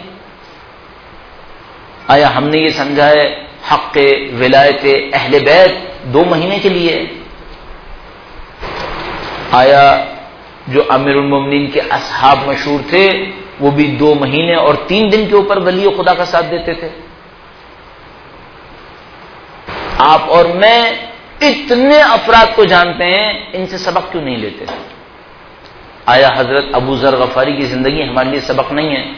آیا ہم نے یہ سمجھا ہے حق ولایت اہل بیت دو مہینے کے لیے؟ آیا جو امیر المومنین کے اصحاب مشہور تھے وہ بھی دو مہینے اور تین دن کے اوپر ولی خدا کا ساتھ دیتے تھے؟ آپ اور میں اتنے افراد کو جانتے ہیں، ان سے سبق کیوں نہیں لیتے؟ آیا حضرت ابو ذر غفاری کی زندگی ہمارے لیے سبق نہیں ہے؟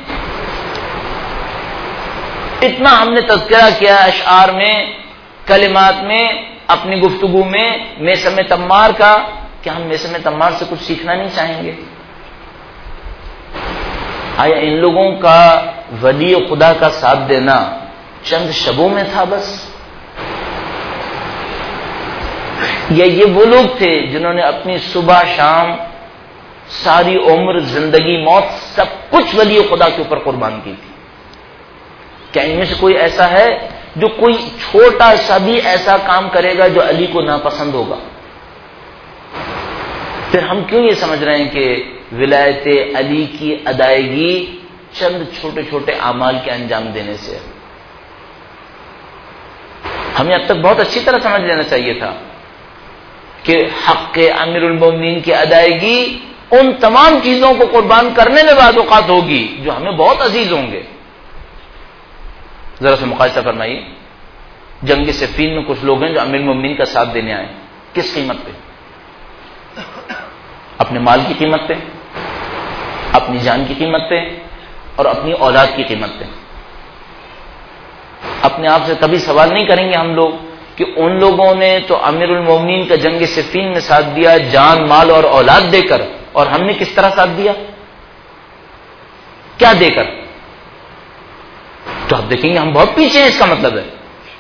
اتنا ہم نے تذکرہ کیا اشعار میں، کلمات میں، اپنی گفتگو میں میثم تمار کا، کہ ہم میثم تمار سے کچھ سیکھنا نہیں چاہیں گے؟ آیا ان لوگوں کا ولی خدا کا ساتھ دینا چند شبوں میں تھا بس؟ یا یہ وہ لوگ تھے جنہوں نے اپنی صبح شام ساری عمر زندگی موت سب کچھ ولی خدا کے اوپر قربان کی تھی؟ کیا ان میں سے کوئی ایسا ہے جو کوئی چھوٹا سا بھی ایسا کام کرے گا جو علی کو ناپسند ہوگا؟ پھر ہم کیوں یہ سمجھ رہے ہیں کہ ولایت علی کی ادائیگی چند چھوٹے چھوٹے اعمال کے انجام دینے سے؟ ہمیں اب تک بہت اچھی طرح سمجھ لینا چاہیے تھا کہ حق امیر المومنین کی ادائیگی ان تمام چیزوں کو قربان کرنے میں بعض اوقات ہوگی جو ہمیں بہت عزیز ہوں گے. ذرا سے مقایسہ فرمائیے، جنگ صفین میں کچھ لوگ ہیں جو امیر المومنین کا ساتھ دینے آئے. کس قیمت پہ؟ اپنے مال کی قیمت پہ، اپنی جان کی قیمت پہ، اور اپنی اولاد کی قیمت پہ. اپنے آپ سے کبھی سوال نہیں کریں گے ہم لوگ کہ ان لوگوں نے تو امیر المومنین کا جنگ صفین میں ساتھ دیا جان مال اور اولاد دے کر، اور ہم نے کس طرح ساتھ دیا؟ کیا دے کر؟ تو آپ دیکھیں گے ہم بہت پیچھے ہیں. اس کا مطلب ہے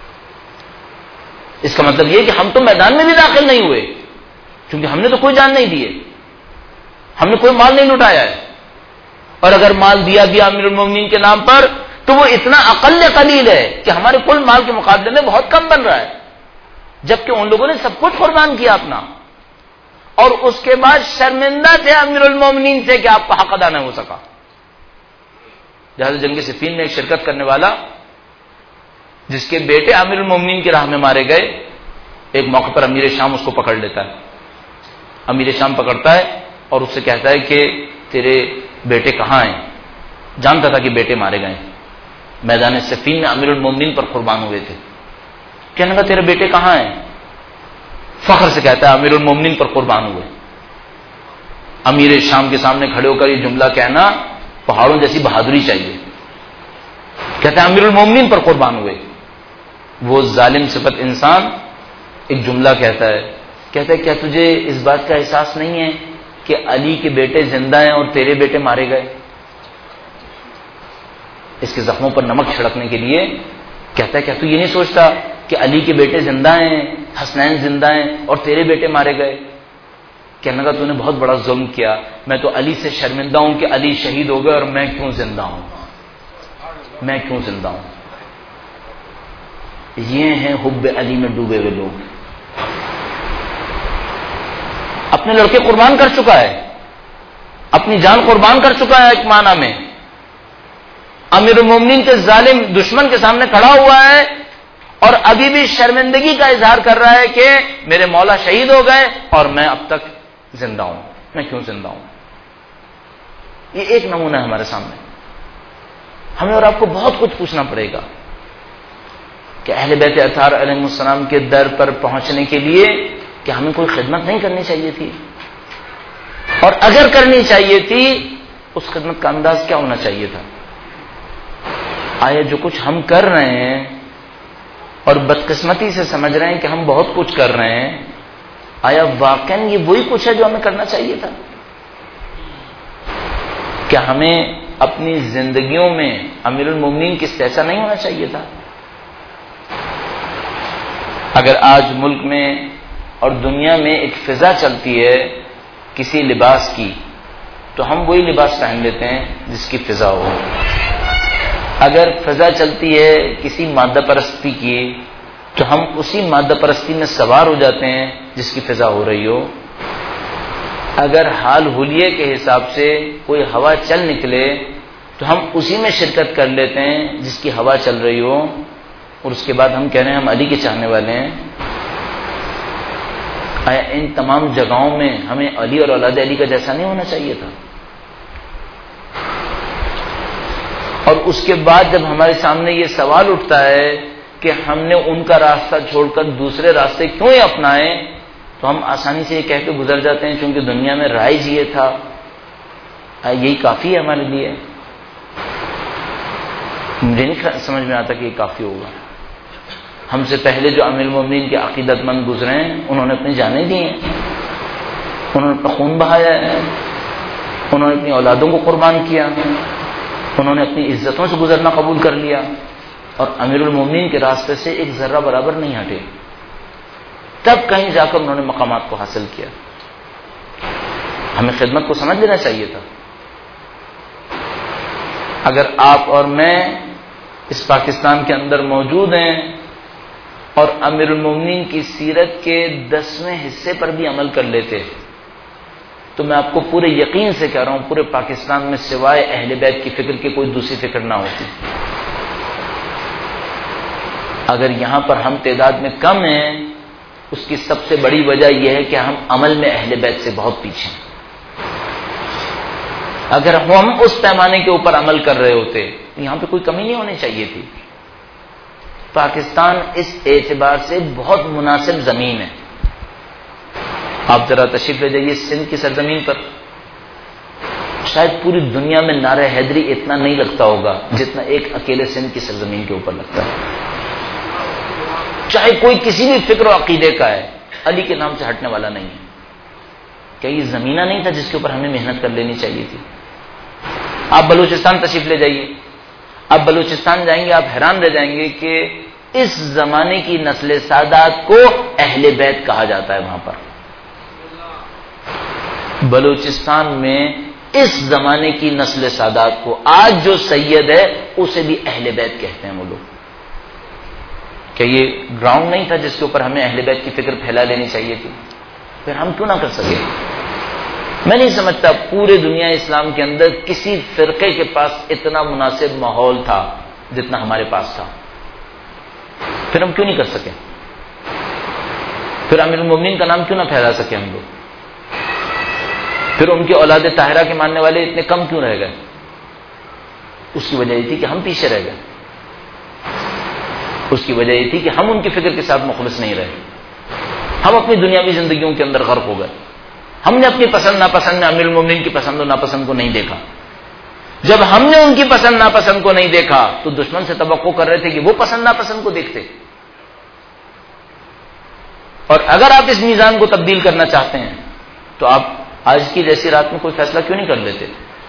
اس کا مطلب یہ کہ ہم تو میدان میں بھی داخل نہیں ہوئے، کیونکہ ہم نے تو کوئی جان نہیں دیے، ہم نے کوئی مال نہیں لٹایا ہے. اور اگر مال دیا گیا امیر المومنین کے نام پر تو وہ اتنا اقل قلیل ہے کہ ہمارے کل مال کے مقابلے میں بہت کم بن رہا ہے، جبکہ ان لوگوں نے سب کچھ قربان کیا اپنا، اور اس کے بعد شرمندہ تھے امیر المومنین سے کہ آپ کا حق ادا نہ ہو سکا. لہٰذا جنگ صفین میں ایک شرکت کرنے والا جس کے بیٹے امیر المومنین کی راہ میں مارے گئے، ایک موقع پر امیر شام اس کو پکڑ لیتا ہے. امیر شام پکڑتا ہے اور اس سے کہتا ہے کہ تیرے بیٹے کہاں ہیں؟ جانتا تھا کہ بیٹے مارے گئے، میدان صفین میں امیر المومنین پر قربان ہوئے تھے. کہنے لگا تیرے بیٹے کہاں ہیں؟ فخر سے کہتا ہے امیر المومنین پر قربان ہوئے. امیر شام کے سامنے کھڑے ہو کر یہ جملہ کہنا پہاڑوں جیسی بہادری چاہیے. کہتا ہے امیر المومنین پر قربان ہوئے. وہ ظالم صفت انسان ایک جملہ کہتا ہے، کہتا ہے کیا تجھے اس بات کا احساس نہیں ہے کہ علی کے بیٹے زندہ ہیں اور تیرے بیٹے مارے گئے؟ اس کے زخموں پر نمک چھڑکنے کے لیے کہتا ہے کیا تو یہ نہیں سوچتا کہ علی کے بیٹے زندہ ہیں، حسنین زندہ ہیں اور تیرے بیٹے مارے گئے؟ کہنے لگا تو نے بہت بڑا ظلم کیا، میں تو علی سے شرمندہ ہوں کہ علی شہید ہو گئے اور میں کیوں زندہ ہوں، میں کیوں زندہ ہوں. یہ ہیں حب علی میں ڈوبے ہوئے لوگ. اپنے لڑکے قربان کر چکا ہے، اپنی جان قربان کر چکا ہے ایک معنی میں. امیر المومنین کے ظالم دشمن کے سامنے کھڑا ہوا ہے اور ابھی بھی شرمندگی کا اظہار کر رہا ہے کہ میرے مولا شہید ہو گئے اور میں اب تک زندہ ہوں، میں کیوں زندہ ہوں. یہ ایک نمونہ ہے ہمارے سامنے. ہمیں اور آپ کو بہت کچھ پوچھنا پڑے گا کہ اہل بیت اطہار علیہ السلام کے در پر پہنچنے کے لیے کہ ہمیں کوئی خدمت نہیں کرنی چاہیے تھی، اور اگر کرنی چاہیے تھی اس خدمت کا انداز کیا ہونا چاہیے تھا. آیا جو کچھ ہم کر رہے ہیں اور بدقسمتی سے سمجھ رہے ہیں کہ ہم بہت کچھ کر رہے ہیں، آیا واقعاً یہ وہی کچھ ہے جو ہمیں کرنا چاہیے تھا؟ کیا ہمیں اپنی زندگیوں میں امیر المومنین کس ایسا نہیں ہونا چاہیے تھا؟ اگر آج ملک میں اور دنیا میں ایک فضا چلتی ہے کسی لباس کی تو ہم وہی لباس پہن لیتے ہیں جس کی فضا ہو. اگر فضا چلتی ہے کسی مادہ پرستی کی تو ہم اسی مادہ پرستی میں سوار ہو جاتے ہیں جس کی فضا ہو رہی ہو. اگر حال حلیے کے حساب سے کوئی ہوا چل نکلے تو ہم اسی میں شرکت کر لیتے ہیں جس کی ہوا چل رہی ہو، اور اس کے بعد ہم کہہ رہے ہیں ہم علی کے چاہنے والے ہیں. آیا ان تمام جگہوں میں ہمیں علی اور اولاد علی کا جیسا نہیں ہونا چاہیے تھا؟ اور اس کے بعد جب ہمارے سامنے یہ سوال اٹھتا ہے کہ ہم نے ان کا راستہ چھوڑ کر دوسرے راستے کیوں ہی اپنائے، تو ہم آسانی سے یہ کہہ کے گزر جاتے ہیں چونکہ دنیا میں رائج یہ تھا. یہی کافی ہے ہمارے لیے؟ مجھے نہیں سمجھ میں آتا کہ یہ کافی ہوگا. ہم سے پہلے جو امیر المومنین کے عقیدت مند گزرے ہیں انہوں نے اپنی جانیں دی ہیں، انہوں نے اپنا خون بہایا ہے، انہوں نے اپنی اولادوں کو قربان کیا، انہوں نے اپنی عزتوں سے گزرنا قبول کر لیا اور امیر المومنین کے راستے سے ایک ذرہ برابر نہیں ہٹے. تب کہیں جا کر انہوں نے مقامات کو حاصل کیا. ہمیں خدمت کو سمجھ لینا چاہیے تھا. اگر آپ اور میں اس پاکستان کے اندر موجود ہیں اور امیر المومنین کی سیرت کے دسویں حصے پر بھی عمل کر لیتے تو میں آپ کو پورے یقین سے کہہ رہا ہوں پورے پاکستان میں سوائے اہل بیت کی فکر کی کوئی دوسری فکر نہ ہوتی. اگر یہاں پر ہم تعداد میں کم ہیں اس کی سب سے بڑی وجہ یہ ہے کہ ہم عمل میں اہل بیت سے بہت پیچھے ہیں. اگر ہم اس پیمانے کے اوپر عمل کر رہے ہوتے یہاں پہ کوئی کمی نہیں ہونی چاہیے تھی. پاکستان اس اعتبار سے بہت مناسب زمین ہے. آپ ذرا تشریف لے جائیے سندھ کی سرزمین پر. شاید پوری دنیا میں نعرہ حیدری اتنا نہیں لگتا ہوگا جتنا ایک اکیلے سندھ کی سرزمین کے اوپر لگتا ہے. چاہے کوئی کسی بھی فکر و عقیدے کا ہے علی کے نام سے ہٹنے والا نہیں ہے. کیا یہ زمینہ نہیں تھا جس کے اوپر ہمیں محنت کر لینی چاہیے تھی؟ آپ بلوچستان تشریف لے جائیے. آپ بلوچستان جائیں گے آپ حیران رہ جائیں گے کہ اس زمانے کی نسل سادات کو اہل بیت کہا جاتا ہے. وہاں پر بلوچستان میں اس زمانے کی نسل سادات کو آج جو سید ہے اسے بھی اہل بیت کہتے ہیں وہ لوگ. کہ یہ گراؤنڈ نہیں تھا جس کے اوپر ہمیں اہل بیت کی فکر پھیلا لینی چاہیے تھی؟ پھر ہم کیوں نہ کر سکے؟ میں نہیں سمجھتا پورے دنیا اسلام کے اندر کسی فرقے کے پاس اتنا مناسب ماحول تھا جتنا ہمارے پاس تھا. پھر ہم کیوں نہیں کر سکے؟ پھر امیر المومنین کا نام کیوں نہ پھیلا سکے ہم لوگ؟ پھر ان کی اولاد طاہرہ کے ماننے والے اتنے کم کیوں رہ گئے؟ اس کی وجہ یہ تھی کہ ہم پیچھے رہ گئے. اس کی وجہ یہ تھی کہ ہم ان کی فکر کے ساتھ مخلص نہیں رہے. ہم اپنی دنیاوی زندگیوں کے اندر غرق ہو گئے. ہم نے اپنی پسند ناپسند میں امیر المومنین کی پسند و ناپسند کو نہیں دیکھا. جب ہم نے ان کی پسند ناپسند کو نہیں دیکھا تو دشمن سے توقع کر رہے تھے کہ وہ پسند ناپسند کو دیکھتے. اور اگر آپ اس میزان کو تبدیل کرنا چاہتے ہیں تو آپ آج کی جیسی رات میں کوئی فیصلہ کیوں نہیں کر لیتے؟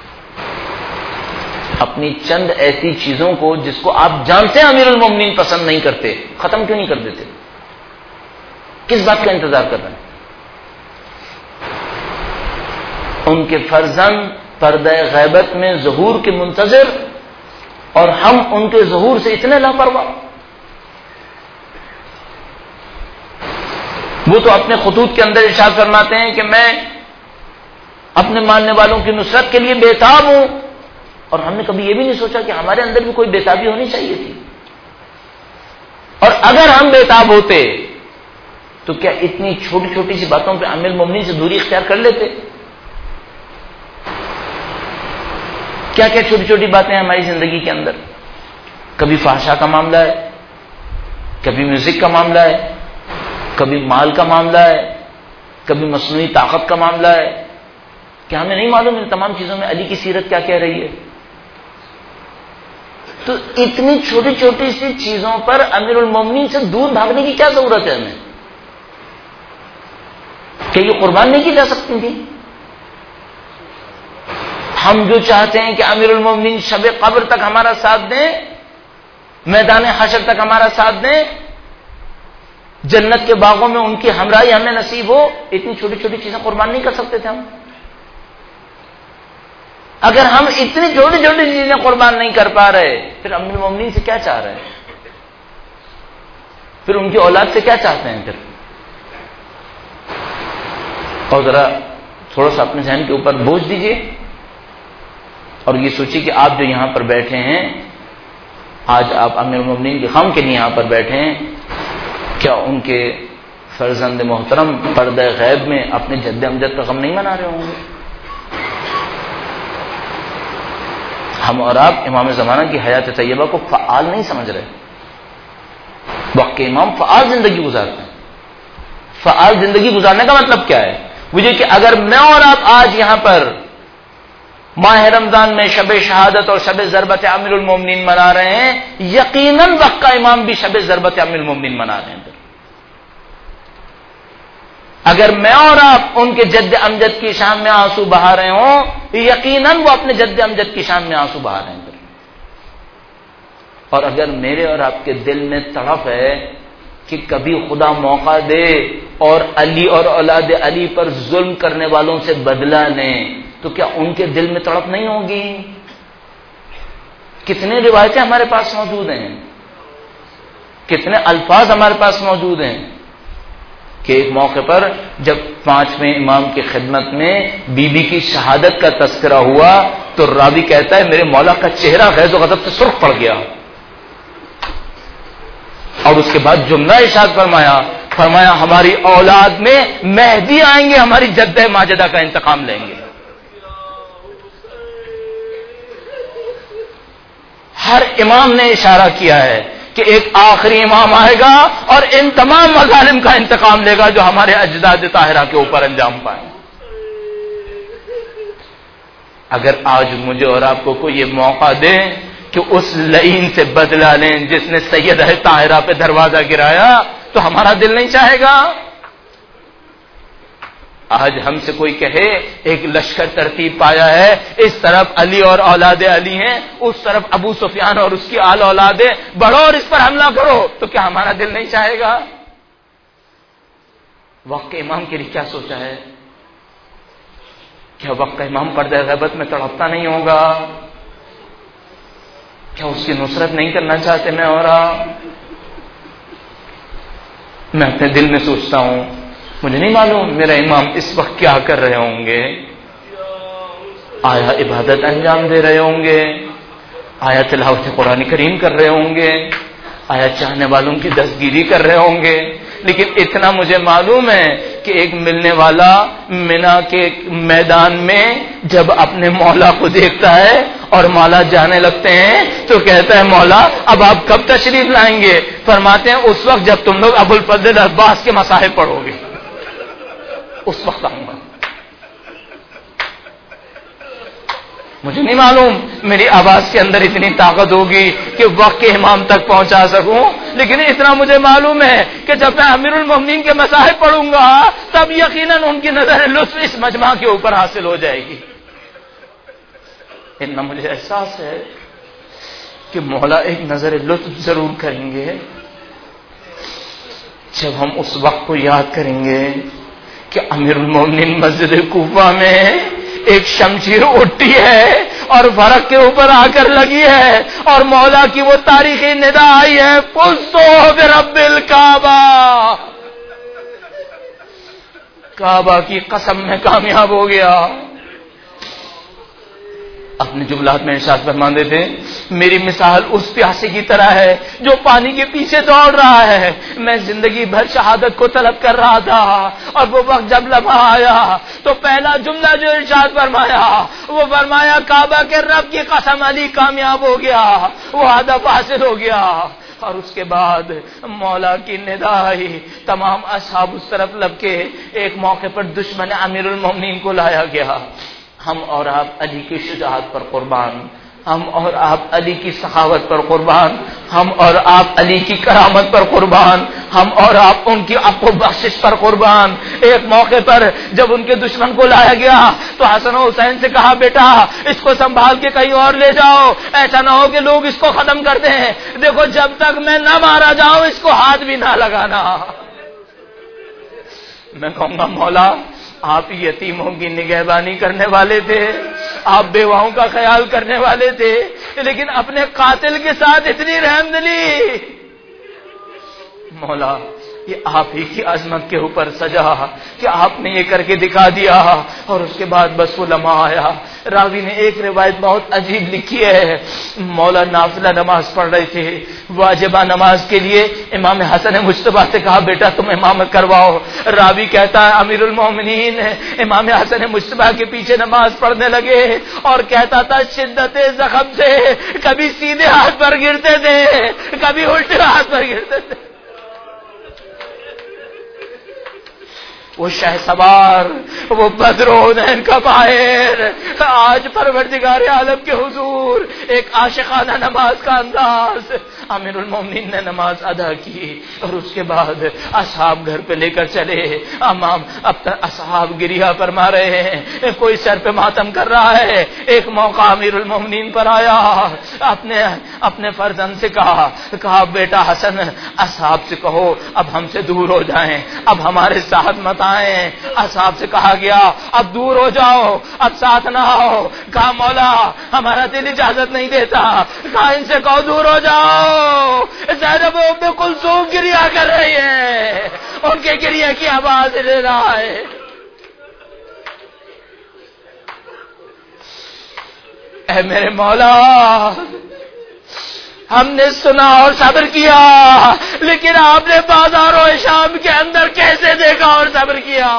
اپنی چند ایسی چیزوں کو جس کو آپ جانتے ہیں امیر المومنین پسند نہیں کرتے ختم کیوں نہیں کر دیتے؟ کس بات کا انتظار کر رہے ہیں؟ ان کے فرزند پردہ غیبت میں ظہور کے منتظر اور ہم ان کے ظہور سے اتنے لاپرواہ. وہ تو اپنے خطوط کے اندر ارشاد فرماتے ہیں کہ میں اپنے ماننے والوں کی نصرت کے لیے بےتاب ہوں. اور ہم نے کبھی یہ بھی نہیں سوچا کہ ہمارے اندر بھی کوئی بےتابی ہونی چاہیے تھی. اور اگر ہم بےتاب ہوتے تو کیا اتنی چھوٹی چھوٹی سی باتوں پہ امیر المومنین سے دوری اختیار کر لیتے؟ کیا کیا چھوٹی چھوٹی باتیں ہیں ہماری زندگی کے اندر. کبھی فحشا کا معاملہ ہے، کبھی میوزک کا معاملہ ہے، کبھی مال کا معاملہ ہے، کبھی مصنوعی طاقت کا معاملہ ہے. کیا ہمیں نہیں معلوم ان تمام چیزوں میں علی کی سیرت کیا کہہ رہی ہے؟ تو اتنی چھوٹی چھوٹی سی چیزوں پر امیر المومنین سے دور بھاگنے کی کیا ضرورت ہے ہمیں؟ کہ یہ قربان نہیں کی جا سکتی تھی؟ ہم جو چاہتے ہیں کہ امیر المومنین شب قبر تک ہمارا ساتھ دیں، میدان حشر تک ہمارا ساتھ دیں، جنت کے باغوں میں ان کی ہمراہی ہمیں نصیب ہو، اتنی چھوٹی چھوٹی چیزیں قربان نہیں کر سکتے تھے ہم؟ اگر ہم اتنی چھوٹی چھوٹی چیزیں قربان نہیں کر پا رہے، پھر امیر المومنین سے کیا چاہ رہے ہیں؟ پھر ان کی اولاد سے کیا چاہتے ہیں؟ پھر اور ذرا تھوڑا سا اپنے ذہن کے اوپر بوجھ دیجئے اور یہ سوچیے کہ آپ جو یہاں پر بیٹھے ہیں، آج آپ امیر المومنین کے غم کے لیے یہاں پر بیٹھے ہیں، کیا ان کے فرزند محترم پردہ غیب میں اپنے جد امجد کا غم نہیں منا رہے ہوں گے؟ ہم اور آپ امام زمانہ کی حیات طیبہ کو فعال نہیں سمجھ رہے۔ وقت کے امام فعال زندگی گزارتے ہیں۔ فعال زندگی گزارنے کا مطلب کیا ہے؟ مجھے کہ اگر میں اور آپ آج یہاں پر ماہ رمضان میں شب شہادت اور شب ضربت امیر المومنین منا رہے ہیں، یقیناً وقت کا امام بھی شب ضربت امیر المومنین منا رہے ہیں۔ اگر میں اور آپ ان کے جد امجد کی شان میں آنسو بہا رہے ہوں، یقیناً وہ اپنے جد امجد کی شان میں آنسو بہا رہے ہیں۔ اور اگر میرے اور آپ کے دل میں تڑپ ہے کہ کبھی خدا موقع دے اور علی اور اولاد علی پر ظلم کرنے والوں سے بدلہ لیں، تو کیا ان کے دل میں تڑپ نہیں ہوگی؟ کتنے روایتیں ہمارے پاس موجود ہیں، کتنے الفاظ ہمارے پاس موجود ہیں کہ ایک موقع پر جب پانچویں امام کی خدمت میں بی بی کی شہادت کا تذکرہ ہوا تو راوی کہتا ہے میرے مولا کا چہرہ غیظ و غضب سے سرخ پڑ گیا، اور اس کے بعد جملہ ارشاد فرمایا فرمایا ہماری اولاد میں مہدی آئیں گے، ہماری جدہ ماجدہ کا انتقام لیں گے۔ ہر امام نے اشارہ کیا ہے کہ ایک آخری امام آئے گا اور ان تمام مظالم کا انتقام لے گا جو ہمارے اجداد طاہرہ کے اوپر انجام پائیں۔ اگر آج مجھے اور آپ کو کوئی یہ موقع دے کہ اس لعین سے بدلہ لیں جس نے سیدہ طاہرہ پہ دروازہ گرایا، تو ہمارا دل نہیں چاہے گا؟ آج ہم سے کوئی کہے ایک لشکر ترتیب پایا ہے، اس طرف علی اور اولاد علی ہیں، اس طرف ابو سفیان اور اس کی آل اولادیں، بڑھو اور اس پر حملہ کرو، تو کیا ہمارا دل نہیں چاہے گا؟ وقت کے امام کے لیے کیا سوچا ہے؟ کیا وقت کا امام پردہ غیبت میں تڑپتا نہیں ہوگا؟ کیا اس کی نصرت نہیں کرنا چاہتے میں اور آپ؟ میں اپنے دل میں سوچتا ہوں، مجھے نہیں معلوم میرا امام اس وقت کیا کر رہے ہوں گے۔ آیا عبادت انجام دے رہے ہوں گے، آیا تلاوت قرآن کریم کر رہے ہوں گے، آیا چاہنے والوں کی دستگیری کر رہے ہوں گے، لیکن اتنا مجھے معلوم ہے کہ ایک ملنے والا منا کے میدان میں جب اپنے مولا کو دیکھتا ہے اور مولا جانے لگتے ہیں تو کہتا ہے مولا اب آپ کب تشریف لائیں گے؟ فرماتے ہیں اس وقت جب تم لوگ ابو الفضل عباس کے مصاحب پڑھو گے، اس وقت آؤں گا۔ مجھے نہیں معلوم میری آواز کے اندر اتنی طاقت ہوگی کہ وقت کے امام تک پہنچا سکوں، لیکن اتنا مجھے معلوم ہے کہ جب میں امیر المومنین کے مصاحب پڑھوں گا تب یقیناً ان کی نظر لطف اس مجمع کے اوپر حاصل ہو جائے گی۔ اتنا مجھے احساس ہے کہ مولا ایک نظر لطف ضرور کریں گے جب ہم اس وقت کو یاد کریں گے کہ امیر المومنین مسجد کوفہ میں ایک شمشیر اٹھی ہے اور فرق کے اوپر آ کر لگی ہے اور مولا کی وہ تاریخی ندا آئی ہے، فزتو برب الکعبہ، کعبہ کی قسم میں کامیاب ہو گیا۔ اپنے جملات میں ارشاد فرماتے تھے میری مثال اس پیاسے کی طرح ہے جو پانی کے پیچھے دوڑ رہا ہے، میں زندگی بھر شہادت کو طلب کر رہا تھا اور وہ وقت جب لمحہ آیا تو پہلا جملہ جو ارشاد فرمایا وہ فرمایا کعبہ کے رب کی قسم علی کامیاب ہو گیا، وہ ہدف حاصل ہو گیا۔ اور اس کے بعد مولا کی ندا آئی، تمام اصحاب اس طرف لب کے ایک موقع پر دشمن امیر المومنین کو لایا گیا۔ ہم اور آپ علی کی شجاعت پر قربان، ہم اور آپ علی کی سخاوت پر قربان، ہم اور آپ علی کی کرامت پر قربان، ہم اور آپ ان کی عفو بخشش پر قربان۔ ایک موقع پر جب ان کے دشمن کو لایا گیا تو حسن و حسین سے کہا بیٹا اس کو سنبھال کے کہیں اور لے جاؤ، ایسا نہ ہو کہ لوگ اس کو ختم کر دیں، دیکھو جب تک میں نہ مارا جاؤں اس کو ہاتھ بھی نہ لگانا۔ میں کہوں گا مولا آپ یتیموں کی نگہبانی کرنے والے تھے، آپ بیواؤں کا خیال کرنے والے تھے، لیکن اپنے قاتل کے ساتھ اتنی رحم دلی۔ مولا یہ آپ ہی کی عظمت کے اوپر سجا کہ آپ نے یہ کر کے دکھا دیا، اور اس کے بعد بس وہ لمحہ آیا۔ راوی نے ایک روایت بہت عجیب لکھی ہے، مولا نافلہ نماز پڑھ رہے تھے، واجبہ نماز کے لیے امام حسن مجتبیٰ سے کہا بیٹا تم امامت کرواؤ۔ راوی کہتا ہے امیر المومنین امام حسن مجتبیٰ کے پیچھے نماز پڑھنے لگے اور کہتا تھا شدت زخم سے کبھی سیدھے ہاتھ پر گرتے تھے کبھی الٹے ہاتھ پر گرتے تھے۔ وہ شہ سوار، وہ بدر و حنین کا باہر، آج پروردگار عالم کے حضور ایک عاشقانہ نماز کا انداز۔ امیر المومنین نے نماز ادا کی اور اس کے بعد اصحاب گھر پہ لے کر چلے۔ امام اب تک اصحاب گریہ فرما رہے ہیں، کوئی سر پہ ماتم کر رہا ہے۔ ایک موقع امیر المومنین پر آیا، اپنے اپنے فرزند سے کہا کہا بیٹا حسن اصحاب سے کہو اب ہم سے دور ہو جائیں، اب ہمارے ساتھ مت آئیں۔ اصحاب سے کہا گیا اب دور ہو جاؤ، اب ساتھ نہ آؤ۔ کہا مولا ہمارا دل اجازت نہیں دیتا، کہا ان سے کہو دور ہو جاؤ۔ زینب ام کلثوم گریہ کر رہی ہے، ان کے گریہ کی آواز لے رہا ہے۔ اے میرے مولا ہم نے سنا اور صبر کیا، لیکن آپ نے بازاروں شام کے اندر کیسے دیکھا اور صبر کیا؟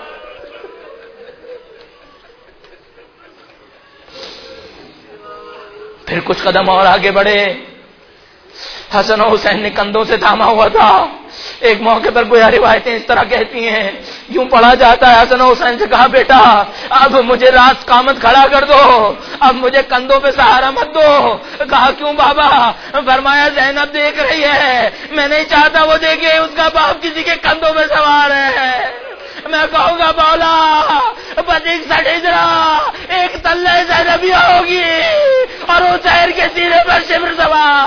پھر کچھ قدم اور آگے بڑھے، حسن و حسین نے کندھوں سے تھاما ہوا تھا۔ ایک موقع پر گویا روایتیں اس طرح کہتی ہیں، یوں پڑھا جاتا ہے حسن و حسین سے کہا بیٹا اب مجھے راست قامت کھڑا کر دو، اب مجھے کندھوں پہ سہارا مت دو۔ کہا کیوں بابا؟ فرمایا زینب دیکھ رہی ہے، میں نہیں چاہتا وہ دیکھے اس کا باپ کسی کے کندھوں پہ سوار ہے۔ میں کہوں گا مولا بس ایک سٹیجرا ایک تلے زینبیہ ہوگی اور حسین کے سینے پر شبر سوار۔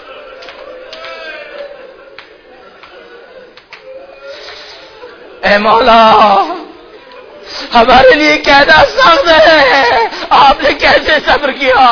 اے مولا ہمارے لیے کہنا سخت ہے، آپ نے کیسے صبر کیا؟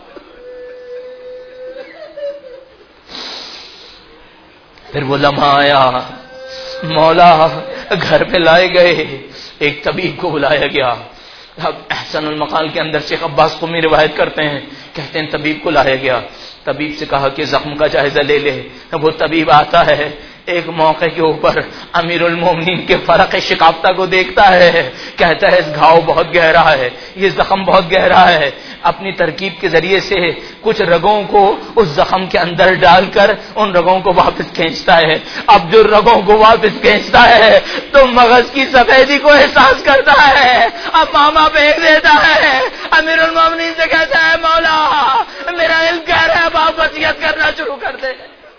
پھر وہ لمحہ آیا، مولا گھر پہ لائے گئے، ایک طبیب کو بلایا گیا۔ اب احسن المقال کے اندر شیخ عباس قمی روایت کرتے ہیں، کہتے ہیں طبیب کو لایا گیا، طبیب سے کہا کہ زخم کا جائزہ لے لے۔ وہ طبیب آتا ہے، ایک موقع کے اوپر امیر المومنین کے فرق شکافتہ کو دیکھتا ہے، کہتا ہے اس گھاؤ بہت گہرا ہے، یہ زخم بہت گہرا ہے۔ اپنی ترکیب کے ذریعے سے کچھ رگوں کو اس زخم کے اندر ڈال کر ان رگوں کو واپس کھینچتا ہے۔ اب جو رگوں کو واپس کھینچتا ہے تو مغز کی سفیدی کو احساس کرتا ہے، اب ماما پھینک دیتا ہے۔ امیر المومنین سے کہتا ہے مولا میرا علم کہہ رہا ہے اب آپ وصیت کرنا شروع کر دیں۔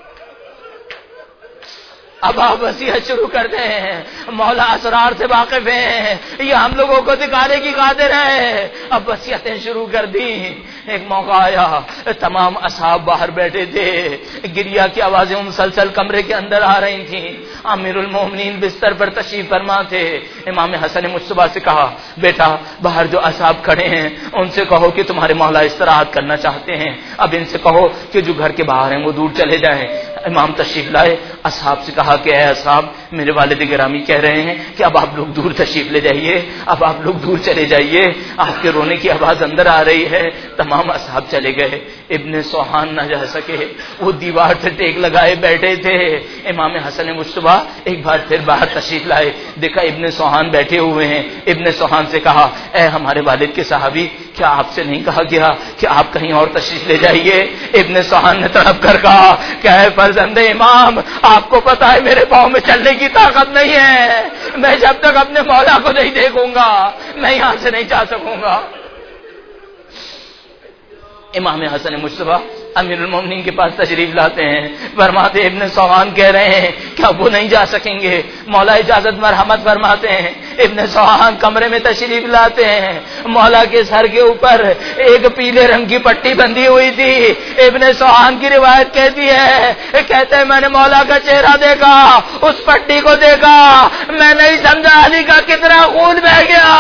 اب آپ وصیت شروع کرتے ہیں، مولا اسرار سے واقف ہیں، یہ ہم لوگوں کو دکھانے کی قادر ہے۔ اب وصیتیں شروع کر دی۔ ایک موقع آیا، تمام اصحاب باہر بیٹھے تھے، گریہ کی آوازیں مسلسل کمرے کے اندر آ رہی تھیں۔ امیر المومنین بستر پر تشریف فرما تھے۔ امام حسن مجتبیٰ سے کہا بیٹا باہر جو اصحاب کھڑے ہیں ان سے کہو کہ تمہارے مولا استراحت کرنا چاہتے ہیں، اب ان سے کہو کہ جو گھر کے باہر ہیں وہ دور چلے جائیں۔ امام تشریف لائے، اصحاب سے کہا کہ اے اصحاب میرے والد گرامی کہہ رہے ہیں کہ اب آپ لوگ دور تشریف لے جائیے، اب آپ لوگ دور چلے جائیے، آپ کے رونے کی آواز اندر آ رہی ہے۔ تمام اصحاب چلے گئے۔ ابن سوہان نہ جا سکے، وہ دیوار سے ٹیک لگائے بیٹھے تھے۔ امام حسن مجتبیٰ ایک بار پھر باہر تشریف لائے، دیکھا ابن سوہان بیٹھے ہوئے ہیں۔ ابن سوہان سے کہا اے ہمارے والد کے صحابی کیا آپ سے نہیں کہا گیا کہ آپ کہیں اور تشریف لے جائیے؟ ابن سوہان نے تڑپ کر کہا کہ اے فرزند امام آپ کو پتا ہے میرے پاؤں میں چلنے کی طاقت نہیں ہے، میں جب تک اپنے مولا کو نہیں دیکھوں گا میں یہاں سے نہیں جا سکوں گا۔ امام حسن مجتبیٰ امیر المومنین کے پاس تشریف لاتے ہیں. فرماتے ابن سوحان کہہ رہے ہیں کہ اب وہ نہیں جا سکیں گے. مولا اجازت مرحمت فرماتے ہیں. ابن سوحان کمرے میں تشریف لاتے ہیں. مولا کے سر کے اوپر ایک پیلے رنگ کی پٹی بندھی ہوئی تھی. ابن سوحان کی روایت کہتی ہے, کہتے ہیں میں نے مولا کا چہرہ دیکھا, اس پٹی کو دیکھا, میں نہیں سمجھا علی کا کتنا خون بہ گیا,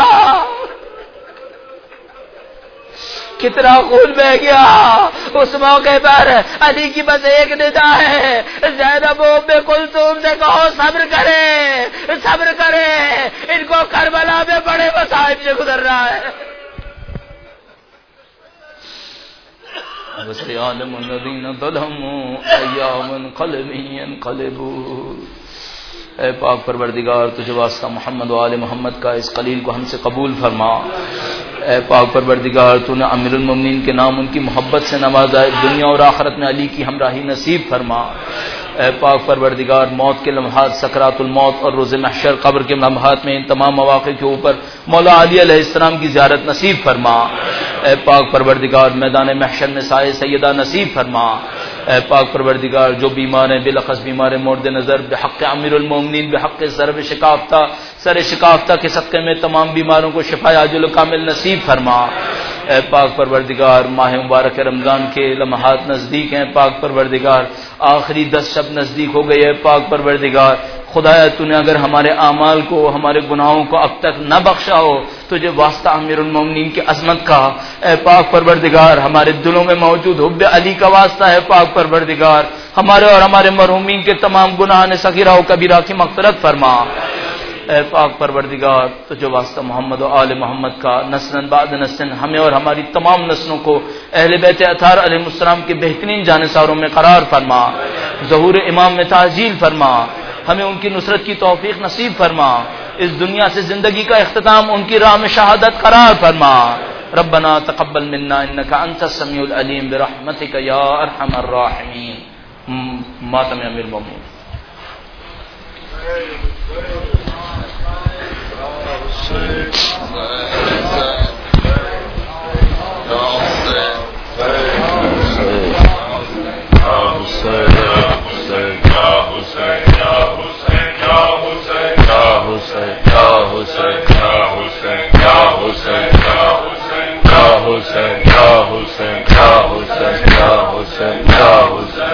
کتنا خون بہ گیا. اس موقع پر علی کی بس ایک ندا ہے, زینب ام کلثوم سے کہو صبر کرے, صبر کرے, ان کو کربلا میں بڑے مصائب سے گزر رہا ہے. وَسَيَعْلَمُ الَّذِينَ ظَلَمُوا أَيَّ مُنقَلِبٍ يَنقَلِبُونَ. اے پاک پروردگار تجھے واسطہ محمد و آل محمد کا اس قلیل کو ہم سے قبول فرما. اے پاک پروردگار تو نے امیر المومنین کے نام ان کی محبت سے نوازا, دنیا اور آخرت میں علی کی ہمراہی نصیب فرما. اے پاک پروردگار موت کے لمحات, سکرات الموت اور روز محشر قبر کے لمحات میں ان تمام مواقع کے اوپر مولا علی علیہ السلام کی زیارت نصیب فرما. اے پاک پروردگار میدان محشر میں سائے سیدہ نصیب فرما. اے پاک پروردگار جو بیمار ہیں, بلخص بیمار مورد نظر, بحق امیر المومنین, بحق ضرب شکافتہ, سر شکافتہ کے صدقے میں تمام بیماروں کو شفا عاجل و کامل نصیب فرما. اے پاک پروردگار ماہ مبارک رمضان کے لمحات نزدیک ہیں. پاک پروردگار آخری دس شب نزدیک ہو گئی ہے. پاک پروردگار خدایا تو نے اگر ہمارے اعمال کو, ہمارے گناہوں کو اب تک نہ بخشا ہو, تجھے واسطہ امیر المومنین کی عظمت کا, اے پاک پروردگار ہمارے دلوں میں موجود حب علی کا واسطہ ہے. پاک پروردگار ہمارے اور ہمارے مرحومین کے تمام گناہ صغیرہ و کبیرہ کی مغفرت فرما. اے پاک پروردگار تجھے واسطہ محمد و آل محمد کا نسلاً بعد نسل ہمیں اور ہماری تمام نسلوں کو اہل بیت اطہار علیہ السلام کے بہترین جانثاروں میں قرار فرما. ظہور امام میں تعجیل فرما. ہمیں ان کی نصرت کی توفیق نصیب فرما. اس دنیا سے زندگی کا اختتام ان کی راہ میں شہادت قرار فرما. ربنا تقبل منا انك انت السميع العليم برحمتك يا ارحم الراحمين. ماتم امیر المومنین. Hussein, Ya Hussein, Ya Hussein, Ya Hussein, Ya Hussein.